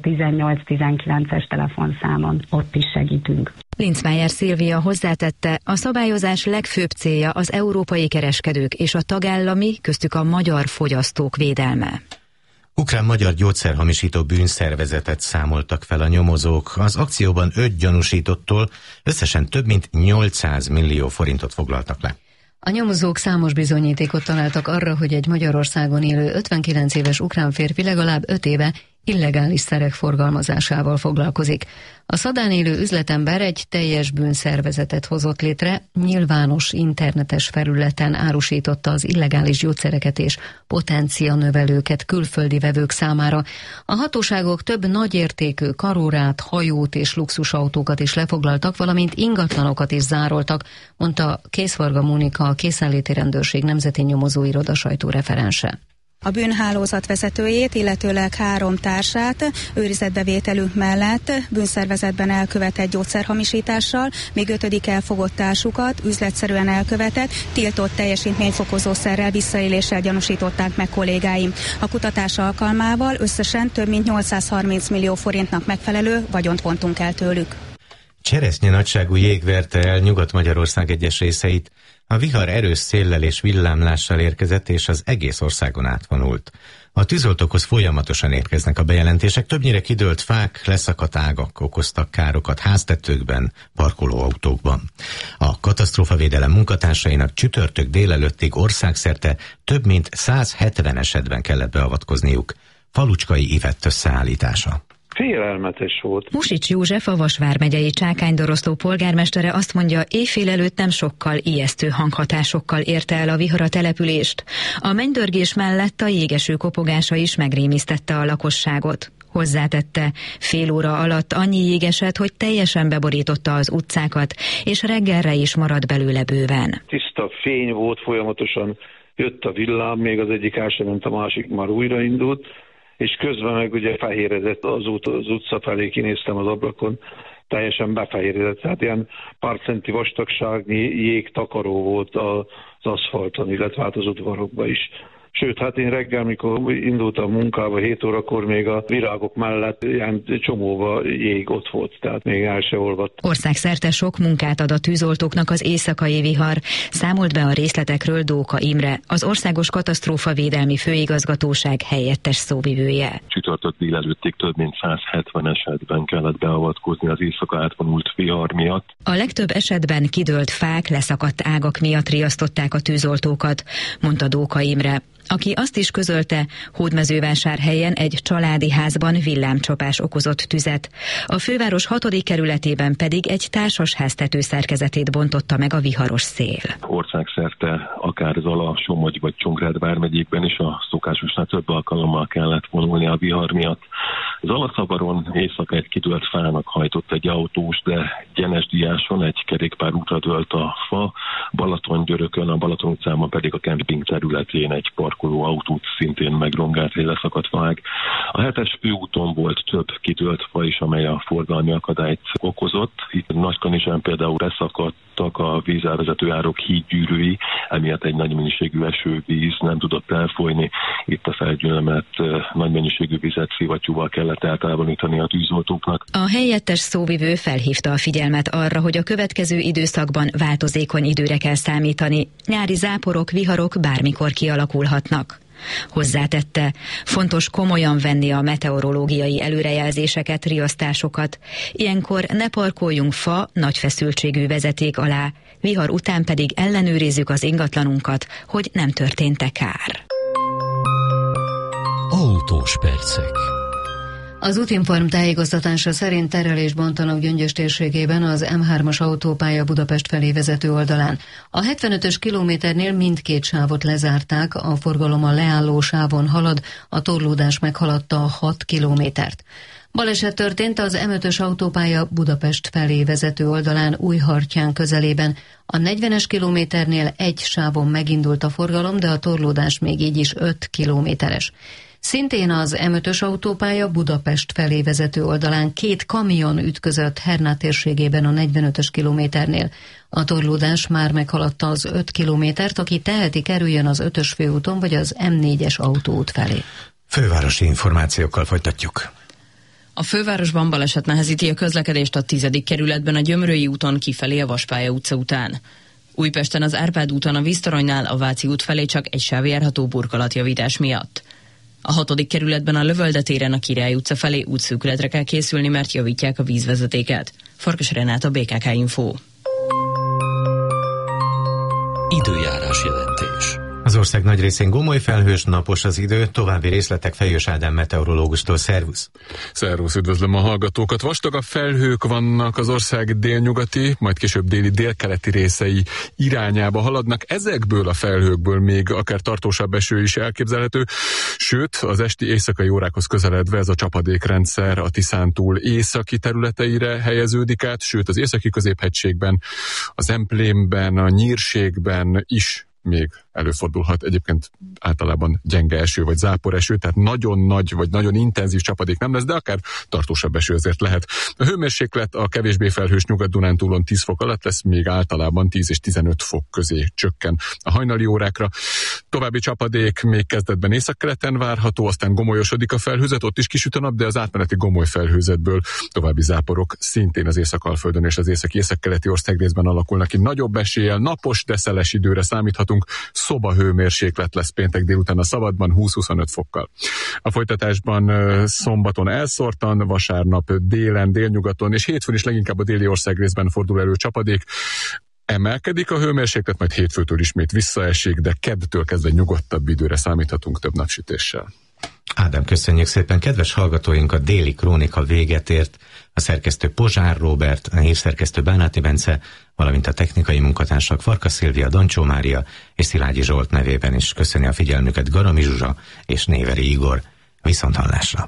18-19-es telefonszámon, ott is segítünk. Linzmeier Szilvia hozzátette, a szabályozás legfőbb célja az európai kereskedők és a tagállami, köztük a magyar fogyasztók védelme. Ukrán-magyar gyógyszerhamisító bűnszervezetet számoltak fel a nyomozók. Az akcióban 5 gyanúsítottól összesen több mint 800 millió forintot foglaltak le. A nyomozók számos bizonyítékot találtak arra, hogy egy Magyarországon élő 59 éves ukrán férfi legalább 5 éve illegális szerek forgalmazásával foglalkozik. A Szadán élő üzletember egy teljes bűnszervezetet hozott létre, nyilvános internetes felületen árusította az illegális gyógyszereket és potencianövelőket külföldi vevők számára. A hatóságok több nagyértékű karórát, hajót és luxusautókat is lefoglaltak, valamint ingatlanokat is zároltak, mondta Készvarga Mónika, a Készenléti Rendőrség Nemzeti Nyomozóiroda sajtóreferense. A bűnhálózat vezetőjét, illetőleg 3 társát őrizetbevételünk mellett bűnszervezetben elkövetett gyógyszerhamisítással, még 5. elfogott társukat üzletszerűen elkövetett, tiltott teljesítményfokozószerrel visszaéléssel gyanúsították meg kollégáim. A kutatás alkalmával összesen több mint 830 millió forintnak megfelelő vagyont vontunk el tőlük. Cseresznye nagyságú jég verte el Nyugat-Magyarország egyes részeit, a vihar erős széllel és villámlással érkezett, és az egész országon átvonult. A tűzoltókhoz folyamatosan érkeznek a bejelentések, többnyire kidőlt fák, leszakadt ágak okoztak károkat háztetőkben, parkolóautókban. A katasztrófavédelem munkatársainak csütörtök délelőttig országszerte több mint 170 esetben kellett beavatkozniuk. Falucskai Ivett összeállítása. Félelmetes volt. Musics József, a Vas vármegyei Csákánydorosztó polgármestere azt mondja, éjfél előtt nem sokkal ijesztő hanghatásokkal érte el a vihar a települést. A mennydörgés mellett a jégeső kopogása is megrémisztette a lakosságot. Hozzátette, fél óra alatt annyi jég esett, hogy teljesen beborította az utcákat, és reggelre is maradt belőle bőven. Tiszta fény volt, folyamatosan jött a villám, még az egyik el sem ment, a másik már újraindult, és közben meg ugye fehéredett az utca felé, kinéztem az ablakon, teljesen befehéredett, tehát ilyen pár centi vastagságnyi jégtakaró volt az aszfalton, illetve hát az udvarokban is. Sőt, hát én reggel, mikor indultam munkába 7 órakor, még a virágok mellett ilyen csomóba jég ott volt, tehát még el se olvadt. Országszerte sok munkát ad a tűzoltóknak az éjszakai vihar. Számolt be a részletekről Dóka Imre, az Országos Katasztrófavédelmi Főigazgatóság helyettes szóvivője. Csütörtök délelőttig több mint 170 esetben kellett beavatkozni az éjszaka átvonult vihar miatt. A legtöbb esetben kidőlt fák, leszakadt ágak miatt riasztották a tűzoltókat, mondta Dóka Imre, aki azt is közölte, Hódmezővásárhelyen egy családi házban villámcsapás okozott tüzet. A főváros 6. kerületében pedig egy társasház tetőszerkezetét bontotta meg a viharos szél. Országszerte akár Zala, Somogy vagy Csongrád vármegyékben is a szokásosnál több alkalommal kellett vonulni a vihar miatt. Zalaszavaron éjszaka egy kidőlt fának hajtott egy autós, de Gyenesdiáson egy kerékpárútra dőlt a fa, Balatongyörökön, a Balaton utcában pedig a kemping területén egy parkolóautót szintén megrongált egy leszakadt faág. A 7-es főúton volt több kidőlt fa is, amely a forgalmi akadályt okozott. Itt Nagykanizsán például leszakadtak a vízelvezető árok hídgyűrűi, emiatt egy nagy mennyiségű esővíz nem tudott elfolyni. Itt a felgyülemlett nagy mennyiségű vizet szivattyúval kellett eltávolítani a tűzoltóknak. A helyettes szóvivő felhívta a figyelmet arra, hogy a következő időszakban változékony időre kell számítani. Nyári záporok, viharok bármikor kialakulhatnak. Hozzátette, fontos komolyan venni a meteorológiai előrejelzéseket, riasztásokat. Ilyenkor ne parkoljunk fa, nagy feszültségű vezeték alá, vihar után pedig ellenőrizzük az ingatlanunkat, hogy nem történt-e kár. Autós percek. Az Útinform tájékoztatása szerint terelést bontanak Gyöngyös térségében az M3-as autópálya Budapest felé vezető oldalán. A 75-ös kilométernél mindkét sávot lezárták, a forgalom a leálló sávon halad, a torlódás meghaladta a 6 kilométert. Baleset történt az M5-ös autópálya Budapest felé vezető oldalán Újhartyán közelében. A 40-es kilométernél egy sávon megindult a forgalom, de a torlódás még így is 5 kilométeres. Szintén az M5-ös autópálya Budapest felé vezető oldalán 2 kamion ütközött Herná térségében a 45-ös kilométernél. A torlódás már meghaladta az 5 kilométert, aki teheti, kerüljön az 5-ös főúton vagy az M4-es autóút felé. Fővárosi információkkal folytatjuk. A fővárosban baleset nehezíti a közlekedést a 10. kerületben a Gyömrői úton kifelé a Vaspálya utca után. Újpesten az Árpád úton a Víztoronynál a Váci út felé csak egy sáv járható burkolatjavítás miatt. A 6. kerületben a Lövölde téren a Király utca felé útszűkületre kell készülni, mert javítják a vízvezetéket. Farkas Renát, a BKK Info. Időjárás jelentés. Az ország nagy részén gomoly felhős, napos az idő, további részletek Fejős Ádám meteorológustól. Szervusz! Szervusz, üdvözlöm a hallgatókat! Vastagabb felhők vannak az ország délnyugati, majd később déli délkeleti részei irányába haladnak. Ezekből a felhőkből még akár tartósabb eső is elképzelhető, sőt, az esti éjszakai órákhoz közeledve ez a csapadékrendszer a Tiszántúl északi területeire helyeződik át, sőt az északi középhegységben, az Emplémben, a Nyírségben is még előfordulhat. Egyébként általában gyenge eső vagy záporeső, tehát nagyon nagy vagy nagyon intenzív csapadék nem lesz, de akár tartósabb eső azért lehet. A hőmérséklet a kevésbé felhős Nyugat-Dunántúlon 10 fok alatt lesz, még általában 10 és 15 fok közé csökken a hajnali órákra. További csapadék még kezdetben északkeleten várható, aztán gomolyosodik a felhőzet, ott is kisüt a nap, de az átmeneti gomoly felhőzetből további záporok szintén az Észak-Alföldön és az északi-északkeleti országrészben alakulnak ki. Nagyobb eséllyel napos, de szeles időre számíthatunk. Szobahőmérséklet lesz péntek délután a Szabadban 20-25 fokkal. A folytatásban szombaton elszórtan, vasárnap délen, délnyugaton és hétfőn is leginkább a déli országrészben fordul elő csapadék. Emelkedik a hőmérséklet, majd hétfőtől ismét visszaesik, de keddtől kezdve nyugodtabb időre számíthatunk több napsütéssel. Ádám, köszönjük szépen. Kedves hallgatóink, a déli krónika véget ért. A szerkesztő Pozsár Róbert, a hírszerkesztő Bánáti Bence, valamint a technikai munkatársak Farkas Szilvia, Dancsó Mária és Szilágyi Zsolt nevében is köszöni a figyelmüket Garami Zsuzsa és Néveri Igor. Viszonthallásra!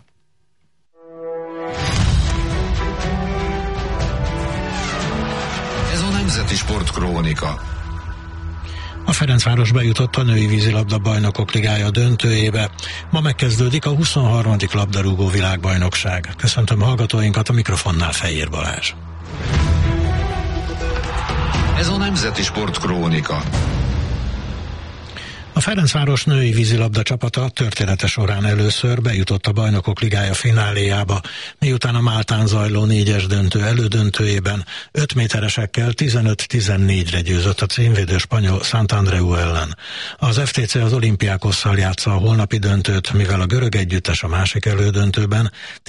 Ez a Nemzeti Sportkrónika. A Ferencváros bejutott a női vízilabda bajnokok ligája döntőjébe. Ma megkezdődik a 23. labdarúgó világbajnokság. Köszöntöm hallgatóinkat, a mikrofonnál Fejér Balázs. Ez a Nemzeti Sportkrónika. A Ferencváros női vízilabda csapata története során először bejutott a Bajnokok Ligája fináléjába, miután a Máltán zajló 4-es döntő elődöntőjében 5 méteresekkel 15-14-re győzött a címvédő spanyol Santandreu ellen. Az FTC az Olympiakosszal játsza a holnapi döntőt, mivel a görög együttes a másik elődöntőben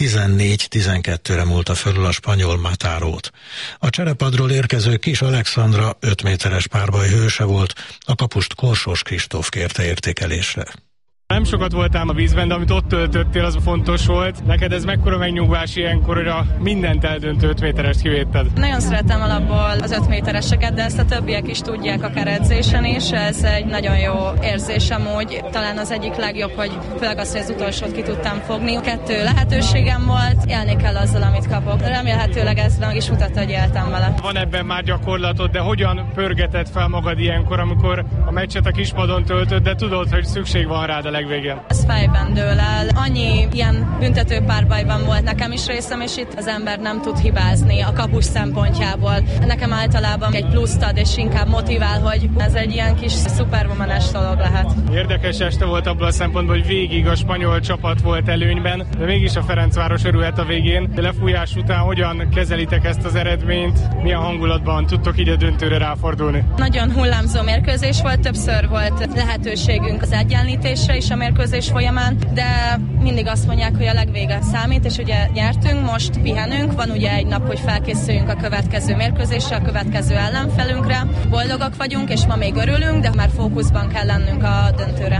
14-12-re múlta fölül a spanyol Matárót. A cserepadról érkező Kis Alexandra 5 méteres párbaj hőse volt, a kapust Korsós Kristóf kérte értékelésre. Nem sokat voltál a vízben, de amit ott töltöttél, az fontos volt. Neked ez mekkora megnyugvás ilyenkor, hogy a mindent eldöntő 5 méterest kivédted? Nagyon szeretem alapból az 5 métereseket, de ezt a többiek is tudják, akár edzésen is. Ez egy nagyon jó érzés amúgy. Talán az egyik legjobb, hogy főleg az, hogy az utolsót ki tudtam fogni. 2 lehetőségem volt, élni kell azzal, amit kapok. Remélhetőleg ez meg is mutatta, hogy éltem vele. Van ebben már gyakorlatod, de hogyan pörgeted fel magad ilyenkor, amikor a meccset a kispadon töltöd, de tudod, hogy szükség van rád a legvégén? Ez fejben dől el. Annyi ilyen büntető párbajban volt nekem is részem, és itt az ember nem tud hibázni a kapus szempontjából. Nekem általában egy pluszt ad, és inkább motivál, hogy ez egy ilyen kis szuperwoman-es dolog lehet. Érdekes este volt abban a szempontból, hogy végig a spanyol csapat volt előnyben, de mégis a Ferencváros örülhet a végén. De lefújás után hogyan kezelitek ezt az eredményt? Milyen hangulatban tudtok így a döntőre ráfordulni? Nagyon hullámzó mérkőzés volt, többször volt lehetőségünk az egyenlítésre is a mérkőzés folyamán, de mindig azt mondják, hogy a legvége számít, és ugye nyertünk, most pihenünk, van ugye egy nap, hogy felkészüljünk a következő mérkőzésre, a következő ellenfelünkre. Boldogak vagyunk, és ma még örülünk, de már fókuszban kell lennünk a döntőre.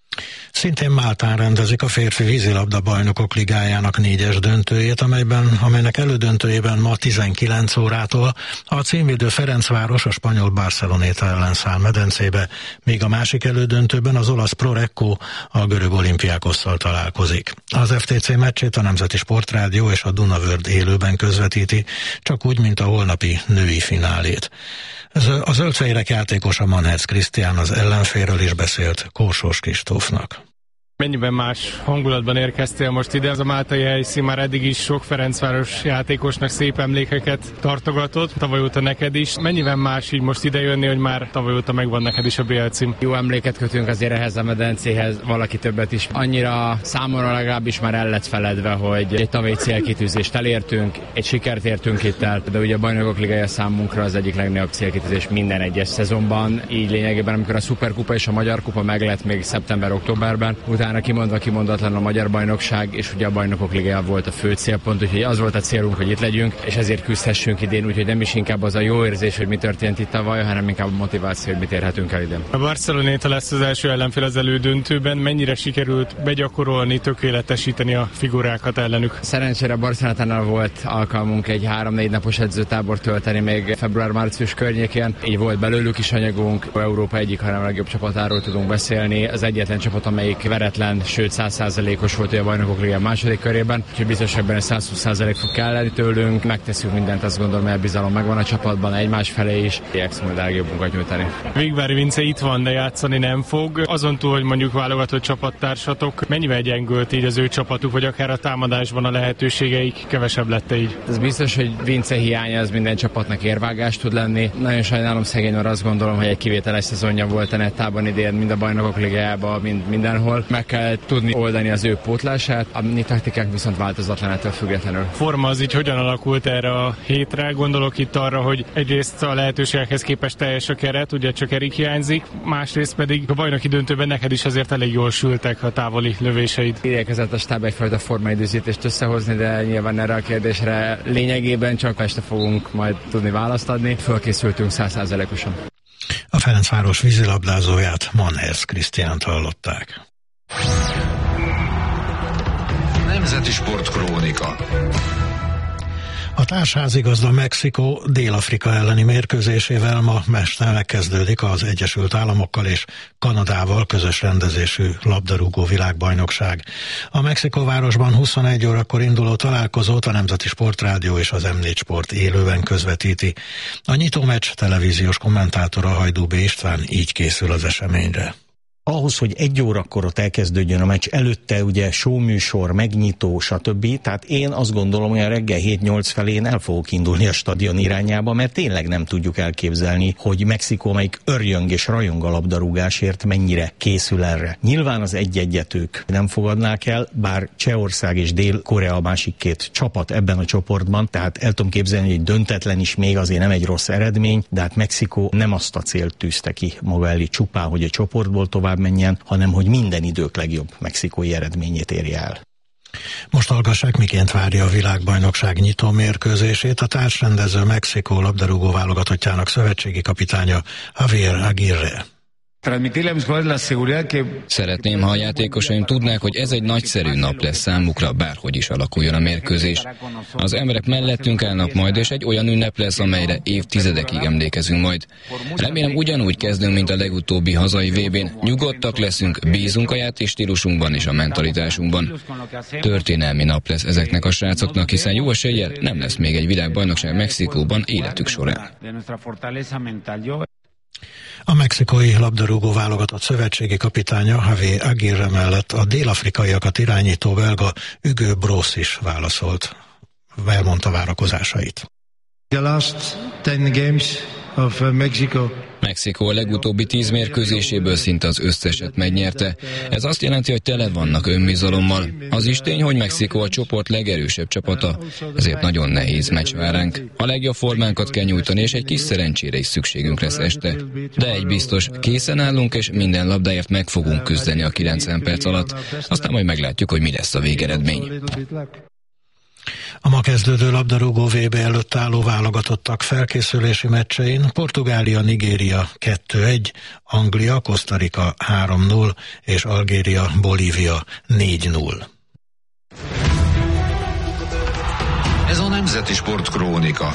Szintén Máltán rendezik a férfi vízilabda bajnokok ligájának 4-es döntőjét, amelynek elődöntőjében ma 19 órától a címvédő Ferencváros a spanyol Barceloneta ellen száll medencébe, míg a másik elődöntőben az olasz Prorecco a görög Olympiakosszal találkozik. Az FTC meccsét a Nemzeti Sportrádió és a Dunavörd élőben közvetíti, csak úgy, mint a holnapi női finálét. A zöldfehérek játékosa Manherz Krisztián az ellenfélről is beszélt Korsós Kristófnak. Mennyiben más hangulatban érkeztél most ide? Az a máltai helyszín már eddig is sok Ferencváros játékosnak szép emlékeket tartogatott, tavaly óta neked is. Mennyiben más így most ide jönni, hogy már tavaly óta megvan neked is a BL cím? Jó emléket kötünk azért ehhez a medencéhez, valaki többet is. Annyira számomra legalábbis már el lett feledve, hogy egy tavalyi célkitűzést elértünk, egy sikert értünk itt el, de ugye a Bajnokok Ligája számunkra az egyik legnagyobb célkitűzés minden egyes szezonban. Így lényegében, amikor a Szuperkupa és a Magyar Kupa meglett még szeptember-októberben, utána kimondva kimondatlan a magyar bajnokság, és ugye a Bajnokok Ligája volt a fő célpont, úgyhogy az volt a célunk, hogy itt legyünk, és ezért küzdhessünk idén, úgyhogy nem is inkább az a jó érzés, hogy mi történt itt tavaly, hanem inkább a motiváció, hogy mit érhetünk el idén. A Barceloneta lesz az első ellenfél az elődöntőben. Mennyire sikerült begyakorolni, tökéletesíteni a figurákat ellenük? Szerencsére Barcelonátánál volt alkalmunk egy 3-4 napos edzőtábort tölteni még február-március környékén. Így volt belőlük is anyagunk. Európa egyik, hanem a legjobb csapatáról tudunk beszélni. Az egyetlen csapat, amelyik veretlen egyenlőtlen, sőt 100%-os volt a Bajnokok Ligája második körében, úgyhogy biztos ebben 120% fog kelleni tőlünk, megteszünk mindent, azt gondolom, hogy a bizalom megvan a csapatban, egymás felé is, igyekszünk majd a legjobbukat nyújtani. Végvári Vince itt van, de játszani nem fog. Azon túl, hogy mondjuk válogatott csapattársatok, mennyivel gyengült így az ő csapatuk, vagy akár a támadásban a lehetőségeik kevesebb lett így? Ez biztos, hogy Vince hiánya az minden csapatnak érvágás tud lenni. Nagyon sajnálom szegény, mert azt gondolom, hogy egy kivételes szezonja volt a Nettában idén, mind a Bajnokok Ligájában, mind mindenhol. Meg kell tudni oldani az ő pótlását, a mi taktikák viszont változatlan ettől függetlenül. Forma az így hogyan alakult erre a hétre? Gondolok itt arra, hogy egyrészt a lehetőségekhez képest teljes a keret, ugye csak Erik hiányzik, másrészt pedig a bajnoki döntőben neked is azért elég jól sültek a távoli lövéseid. Igyekezett a stáb egyfajta formaidőzítést összehozni, de nyilván erre a kérdésre lényegében csak este fogunk majd tudni választ adni. Fölkészültünk 100%-osan. A Ferencváros vízilabdázóját, Manhers Krisztiánt hallották. Nemzeti Sportkrónika. A társházigazda Mexikó Dél-Afrika elleni mérkőzésével ma este megkezdődik az Egyesült Államokkal és Kanadával közös rendezésű labdarúgó világbajnokság. A Mexikóvárosban 21 órakor induló találkozót a Nemzeti Sportrádió és az M4 Sport élőben közvetíti. A nyitómeccs televíziós kommentátora Hajdú B. István így készül az eseményre. Ahhoz, hogy 1 órakor ott elkezdődjön a meccs, előtte ugye showműsor, megnyitó, stb. Tehát én azt gondolom, hogy a reggel 7-8 felé én el fogok indulni a stadion irányába, mert tényleg nem tudjuk elképzelni, hogy Mexikó, amelyik örjöng és rajong a labdarúgásért, mennyire készül erre. Nyilván az egy-egyet ők nem fogadnák el, bár Csehország és Dél-Korea a másik 2 csapat ebben a csoportban, tehát el tudom képzelni, hogy döntetlen is még azért nem egy rossz eredmény, de hát Mexikó nem azt a célt tűzte ki maga elé csupán, hogy a csoportból tovább menjen, hanem hogy minden idők legjobb mexikói eredményét érje el. Most hallgassák, miként várja a világbajnokság nyitó mérkőzését a társrendező Mexikó labdarúgó válogatottjának szövetségi kapitánya Javier Aguirre. Szeretném, ha a játékosaim tudnák, hogy ez egy nagyszerű nap lesz számukra, bárhogy is alakuljon a mérkőzés. Az emberek mellettünk állnak majd, és egy olyan ünnep lesz, amelyre évtizedekig emlékezünk majd. Remélem ugyanúgy kezdünk, mint a legutóbbi hazai VB-n. Nyugodtak leszünk, bízunk a játékstílusunkban és a mentalitásunkban. Történelmi nap lesz ezeknek a srácoknak, hiszen jó eséllyel nem lesz még egy világbajnokság Mexikóban életük során. A mexikói labdarúgó válogatott szövetségi kapitánya Javier Aguirre mellett a dél-afrikaiakat irányító belga Hugo Bross is válaszolt. Elmondta várakozásait. The last 10 games of Mexico. Mexikó a legutóbbi 10 mérkőzéséből szinte az összeset megnyerte. Ez azt jelenti, hogy tele vannak önbizalommal. Az is tény, hogy Mexikó a csoport legerősebb csapata, ezért nagyon nehéz meccs vár ránk. A legjobb formánkat kell nyújtani, és egy kis szerencsére is szükségünk lesz este. De egy biztos, készen állunk, és minden labdáért meg fogunk küzdeni a 90 perc alatt. Aztán majd meglátjuk, hogy mi lesz a végeredmény. A ma kezdődő labdarúgó VB előtt álló válogatottak felkészülési meccsein Portugália-Nigéria 2-1, Anglia-Costa Rica 3-0 és Algéria-Bolívia 4-0. Ez a Nemzeti Sportkrónika.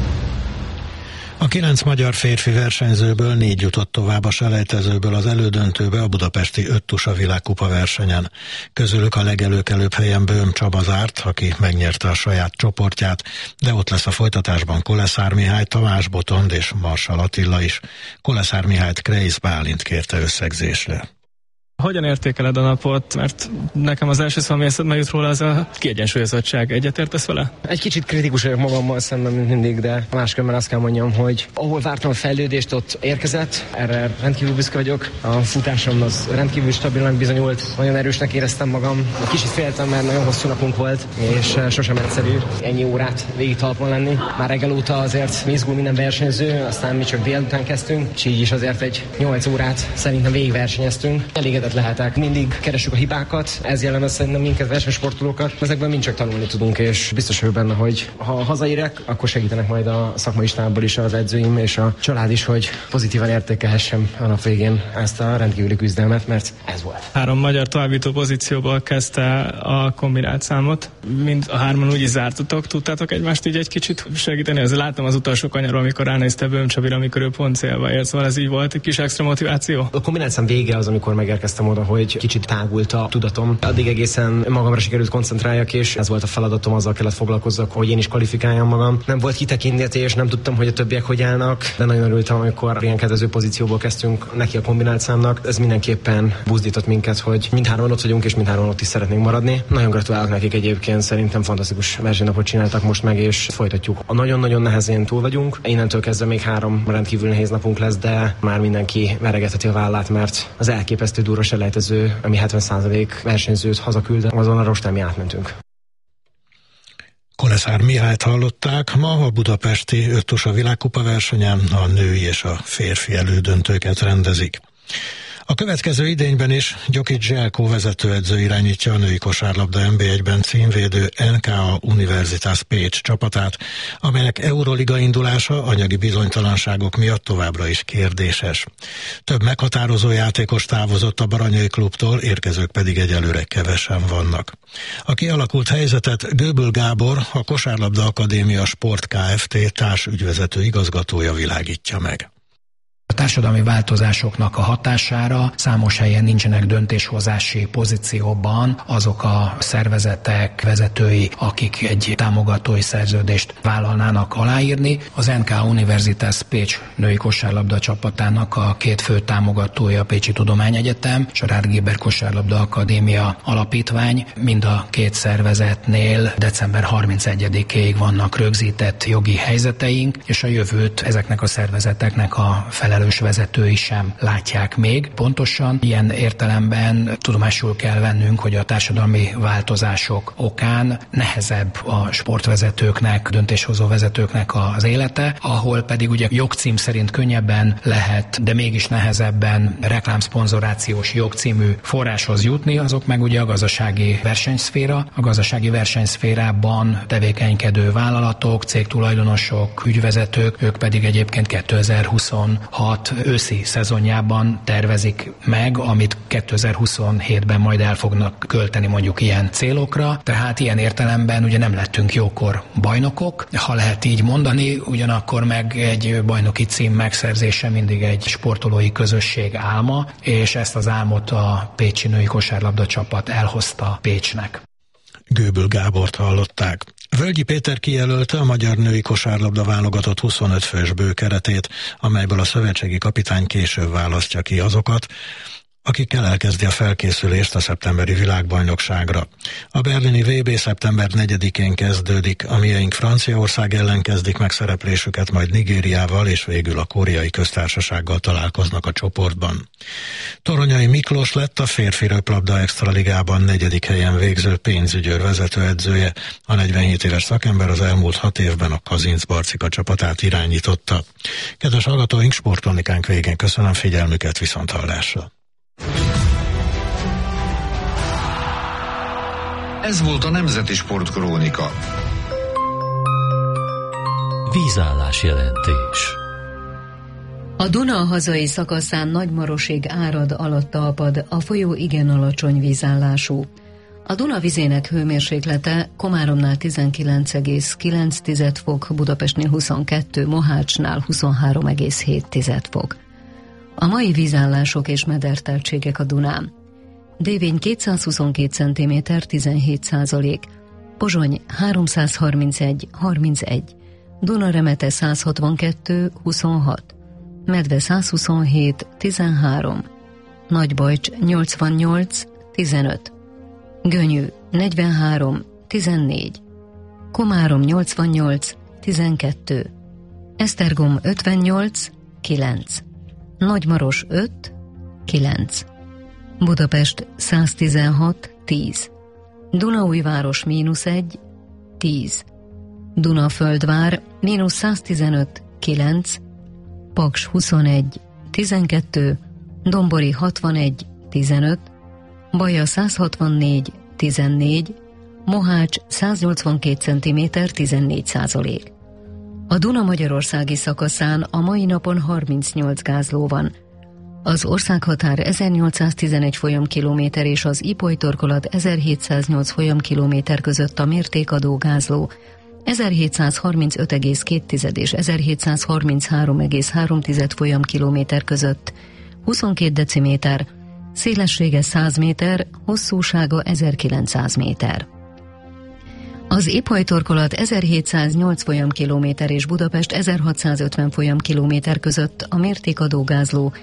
A 9 magyar férfi versenyzőből 4 jutott tovább a selejtezőből az elődöntőbe a budapesti 5 tusa világkupa versenyen. Közülük a legelőkelőbb helyen Böhm Csaba zárt, aki megnyerte a saját csoportját, de ott lesz a folytatásban Koleszár Mihály, Tamás Botond és Marshall Attila is. Koleszár Mihályt Kreisz Bálint kérte összegzésre. Hogyan értékeled a napot? Mert nekem az első szó, ami eszedbe jut róla, az a kiegyensúlyozottság. Egyetértesz vele? Egy kicsit kritikus vagyok magammal szemben, mint mindig, de máskülönben azt kell mondjam, hogy ahol vártam a fejlődést, ott érkezett. Erre rendkívül büszke vagyok. A futásom az rendkívül stabilnak bizonyult. Nagyon erősnek éreztem magam. Kicsit féltem, mert nagyon hosszú napunk volt, és sosem egyszerű ennyi órát végig talpon lenni. Már reggel óta azért izgul minden versenyző, aztán mi csak délután kezdtünk, és így is azért egy 8 órát szerintem végigversenyeztünk. Elégedett lehetek. Mindig keressük a hibákat, ez jellemez szerintem minket, versenysportolókat. Ezekben mind csak tanulni tudunk, és biztos vagyok benne, hogy ha hazaérek, akkor segítenek majd a szakmai stábból is az edzőim és a család is, hogy pozitívan értékelhessem a nap végén ezt a rendkívüli küzdelmet, mert ez volt. 3 magyar továbbító pozícióból kezdte a kombinált számot. Mind a 3-an úgy is zártatok, tudtátok egymást így egy kicsit segíteni? Azért láttam az utolsó kanyarról, amikor ránézte Böhm Csabira, amikor ő pont célba ért, szóval ez így volt egy kis extra motiváció. A kombinált szám vége az, amikor megérkeztem érkeztem oda, hogy kicsit tágult a tudatom. Addig egészen magamra sikerült koncentráljak, és ez volt a feladatom, azzal kellett foglalkozzak, hogy én is kvalifikáljam magam. Nem volt kitekintés, nem tudtam, hogy a többiek hogy állnak, de nagyon örültem, amikor ilyen kedvező pozícióból kezdtünk neki a kombinált számnak. Ez mindenképpen buzdított minket, hogy mindhárman ott vagyunk, és mindhárman ott is szeretnénk maradni. Nagyon gratulálok nekik egyébként, szerintem fantasztikus versenynapot csináltak most meg, és folytatjuk. A nagyon-nagyon nehezén túl vagyunk. Innentől kezdve még 3 rendkívül nehéz napunk lesz, de már mindenki veregetheti a vállát, mert az elképesztő durva selejtező, ami 70% versenyzőt hazaküld, azon a rostán mi átmentünk. Koleszár Mihályt hallották. Ma a budapesti 5-tusa világkupa versenyen a női és a férfi elődöntőket rendezik. A következő idényben is Gyokic Zselko vezetőedző irányítja a női kosárlabda NB1-ben címvédő NKA Universitas Pécs csapatát, amelynek Euroliga indulása anyagi bizonytalanságok miatt továbbra is kérdéses. Több meghatározó játékos távozott a Baranyai klubtól, érkezők pedig egyelőre kevesen vannak. A kialakult helyzetet Göböl Gábor, a Kosárlabda Akadémia Sport Kft. Társügyvezető igazgatója világítja meg. A társadalmi változásoknak a hatására számos helyen nincsenek döntéshozási pozícióban azok a szervezetek vezetői, akik egy támogatói szerződést vállalnának aláírni. Az NK Universitas Pécs női kosárlabda csapatának a 2 fő támogatója a Pécsi Tudományegyetem és a Rád Géber Kosárlabda Akadémia Alapítvány. Mind a 2 szervezetnél december 31-ig vannak rögzített jogi helyzeteink, és a jövőt ezeknek a szervezeteknek a felelős vezetői sem látják még. Pontosan ilyen értelemben tudomásul kell vennünk, hogy a társadalmi változások okán nehezebb a sportvezetőknek, döntéshozó vezetőknek az élete, ahol pedig ugye jogcím szerint könnyebben lehet, de mégis nehezebben reklámszponzorációs jogcímű forráshoz jutni, azok meg ugye a gazdasági versenyszféra. A gazdasági versenyszférában tevékenykedő vállalatok, cégtulajdonosok, ügyvezetők, ők pedig egyébként 2026 őszi szezonjában tervezik meg, amit 2027-ben majd el fognak költeni mondjuk ilyen célokra. Tehát ilyen értelemben ugye nem lettünk jókor bajnokok, ha lehet így mondani, ugyanakkor meg egy bajnoki cím megszerzése mindig egy sportolói közösség álma, és ezt az álmot a pécsi női kosárlabda csapat elhozta Pécsnek. Göböl Gábort hallották. Völgyi Péter kijelölte a magyar női kosárlabda válogatott 25 fős bőkeretét, amelyből a szövetségi kapitány később választja ki azokat, akikkel elkezdi a felkészülést a szeptemberi világbajnokságra. A berlini VB szeptember 4-én kezdődik, a mieink Franciaország ellen kezdik meg szereplésüket, majd Nigériával és végül a Koreai Köztársasággal találkoznak a csoportban. Toronyai Miklós lett a férfi röplabda extraligában 4. helyen végző pénzügyőr vezetőedzője. A 47 éves szakember az elmúlt 6 évben a Kazinc Barcika csapatát irányította. Kedves hallgatóink, sportkronikánk végén köszönöm figyelmüket, viszonthallásra. Ez volt a Nemzeti Sportkrónika. Vízállás jelentés. A Duna hazai szakaszán Nagymarosig árad, alatta apad, a folyó igen alacsony vízállású. A Duna vizének hőmérséklete Komáromnál 19,9 fok, Budapestnél 22, Mohácsnál 23,7 fok. A mai vízállások és mederteltségek a Dunán. Dévény 222 cm 17%, Pozsony 331 31, Dunaremete 162 26, Medve 127 13, Nagybajcs 88 15, Gönyű 43 14, Komárom 88 12, Esztergom 58 9, Nagymaros 5 9, Budapest 116 10, Dunaújváros -1 10, Dunaföldvár -115 9, Paks 21 12, Dombori 61 15, Baja 164 14, Mohács 182 cm 14%. A Duna magyarországi szakaszán a mai napon 38 gázló van. Az országhatár 1811 folyamkilométer és az Ipoly torkolat 1708 folyamkilométer között a mértékadó gázló 1735,2 és 1733,3 folyamkilométer között 22 deciméter, szélessége 100 méter, hosszúsága 1900 méter. Az Ipoly-torkolat 1708 folyamkilométer és Budapest 1650 folyamkilométer között a mértékadó-gázló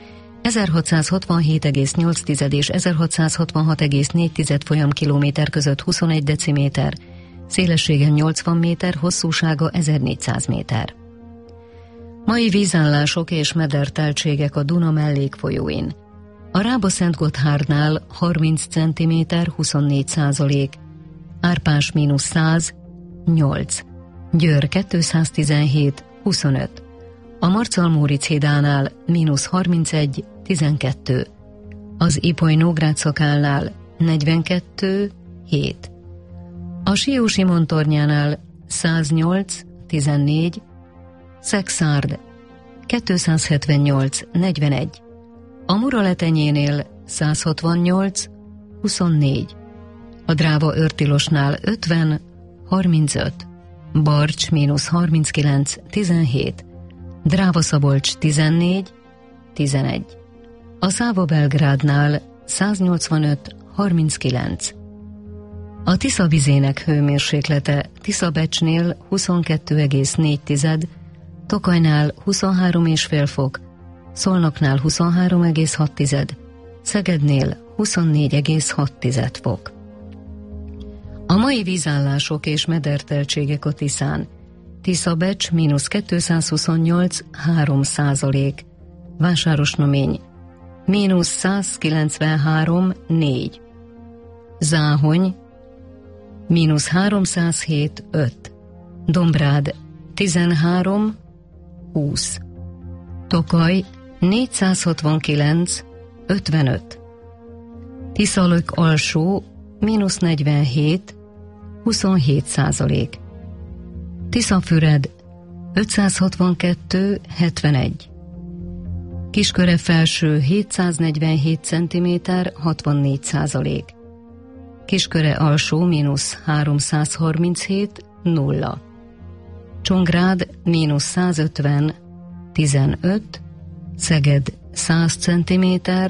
1667,8 és 1666,4 folyamkilométer között 21 deciméter, szélessége 80 méter, hosszúsága 1400 méter. Mai vízállások és mederteltségek a Duna mellékfolyóin. A Rába-Szentgotthárdnál 30 cm 24%, Árpás -100, 8, Győr 217, 25, a Marcal-Móricz hídánál -31, 12, az Ipoly-Nógrád szakálnál 42, 7, a Sió-Simon tornyánál 108, 14, Szexárd 278, 41, a Muraletenyénél 168, 24, a Dráva-Őrtilosnál 50, 35, Barcs -39, 17, Dráva-Szabolcs 14, 11, a Száva-Belgrádnál 185, 39, a Tisza vizének hőmérséklete Tiszabecsnél 22,4, Tokajnál 23,5 fok, Szolnoknál 23,6, Szegednél 24,6 fok. A mai vízállások és mederteltségek a Tiszán. Tiszabecs -228, 3%, Vásárosnamény -193, 4, Záhony -307, 5, Dombrád 13, 20, Tokaj 469, 55, Tiszalök alsó -47, 27%, Tiszafüred 562, 71, Kisköre felső 747 cm, 64%, Kisköre alsó -337, 0, Csongrád -150, 15, Szeged 100 cm,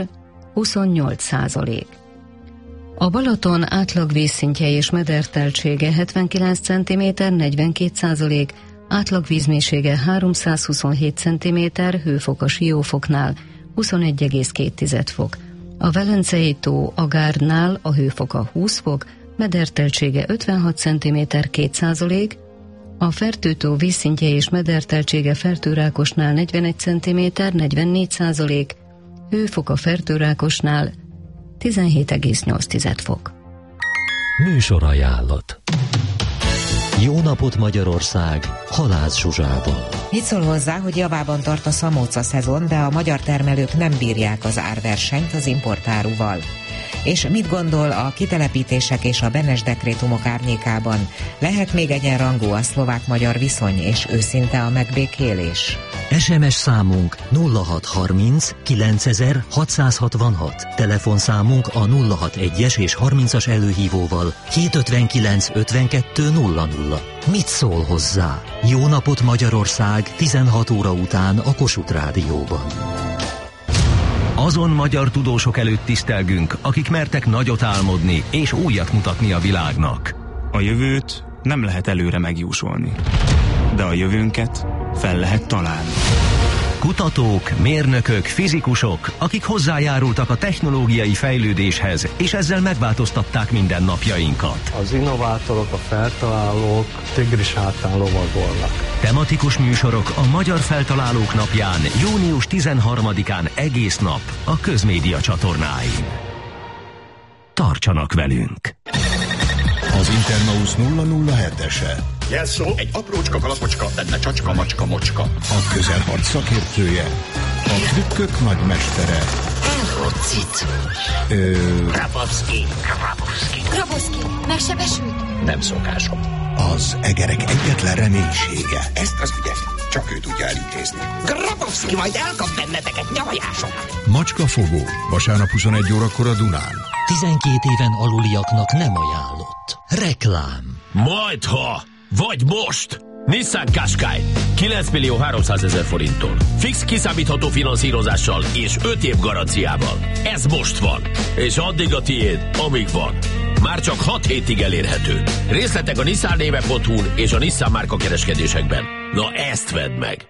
28%. A Balaton átlag vízszintje és mederteltsége 79 cm, 42%, átlag vízmélysége 327 cm, hőfok a Siófoknál 21,2 fok. A Velencei tó Agárdnál a hőfoka 20 fok, mederteltsége 56 cm, 2%, a Fertőtó vízszintje és mederteltsége Fertőrákosnál 41 cm, 44%, hőfok a Fertőrákosnál 17,8 fok. Műsorajánlat. Jó napot Magyarország, Halász Zsuzsával. Mit szól hozzá, hogy javában tart a szamóca szezon, de a magyar termelők nem bírják az árversenyt az importáruval? És mit gondol a kitelepítések és a Benes dekrétumok árnyékában? Lehet még egyenrangú a szlovák-magyar viszony, és őszinte a megbékélés? SMS számunk 0630 9666. Telefonszámunk a 061-es és 30-as előhívóval 759 52 00. Mit szól hozzá? Jó napot Magyarország 16 óra után a Kossuth Rádióban. Azon magyar tudósok előtt tisztelgünk, akik mertek nagyot álmodni és újat mutatni a világnak. A jövőt nem lehet előre megjósolni, de a jövőnket fel lehet találni. Kutatók, mérnökök, fizikusok, akik hozzájárultak a technológiai fejlődéshez, és ezzel megváltoztatták mindennapjainkat. Az innovátorok, a feltalálók tigris hátán lovagolnak. Tematikus műsorok a Magyar Feltalálók napján, június 13-án egész nap a Közmédia csatornáin. Tartsanak velünk! Az Internausz 007-ese. Jelszó, egy aprócska kalapocska, benne csacska, macska, mocska. A közelharc szakértője. A trükkök nagymestere. Grabowski. Grabowski, megsebesült? Nem szokásom. Az egerek egyetlen reménysége. Ezt az ügyet csak ő tudja elintézni. Grabowski majd elkap benneteket, nyavajások! Macskafogó, vasárnap 21 órakor a Dunán. 12 éven aluliaknak nem ajánlott. Reklám. Majdha, vagy most! Nissan Qashqai 9.300.000 forinttól. Fix kiszámítható finanszírozással és 5 év garanciával. Ez most van, és addig a tiéd, amíg van. Már csak 6 hétig elérhető. Részletek a nissannéve.hu-n és a Nissan márka kereskedésekben. Na ezt vedd meg!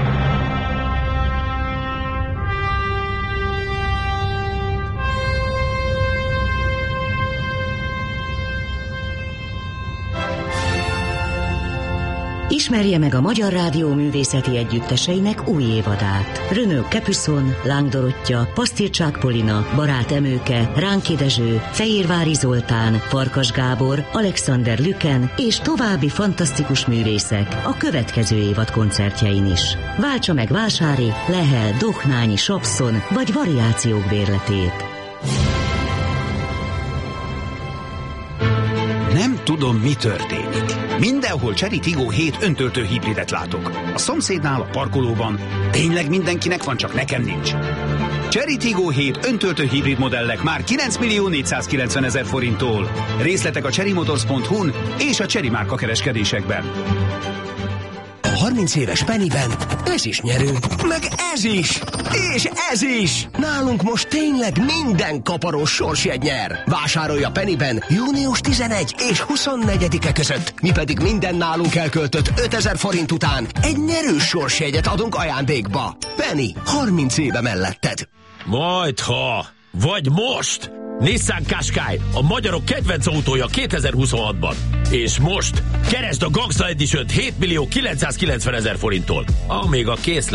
Ismerje meg a Magyar Rádió művészeti együtteseinek új évadát. Renaud Capuçon, Láng Dorottya, Pasztircsák Polina, Barát Emőke, Ránki Dezső, Fehérvári Zoltán, Farkas Gábor, Alexander Lüken és további fantasztikus művészek a következő évad koncertjein is. Váltsa meg Vásári, Lehel, Dohnányi, Sapszon vagy variációk bérletét. Nem tudom, mi történik. Mindenhol Chery Tiggo 7 öntöltő hibridet látok. A szomszédnál, a parkolóban. Tényleg mindenkinek van, csak nekem nincs. Chery Tiggo 7 öntöltő hibrid modellek már 9.490.000 forinttól. Részletek a cherrymotors.hu-n és a Chery márka kereskedésekben. A 30 éves Pennyben ez is nyerő, meg ez is, és ez is! Nálunk most tényleg minden kaparós sorsjegy nyer. Vásárolj a Pennyben június 11 és 24-e között. Mi pedig minden nálunk elköltött 5000 forint után egy nyerős sorsjegyet adunk ajándékba. Penny, 30 éve melletted. Majdha, vagy most! Nissan Qashqai, a magyarok kedvenc autója 2026-ban. És most keresd a Gangsta Edition-t 7.990.000 forinttól, amíg a készlet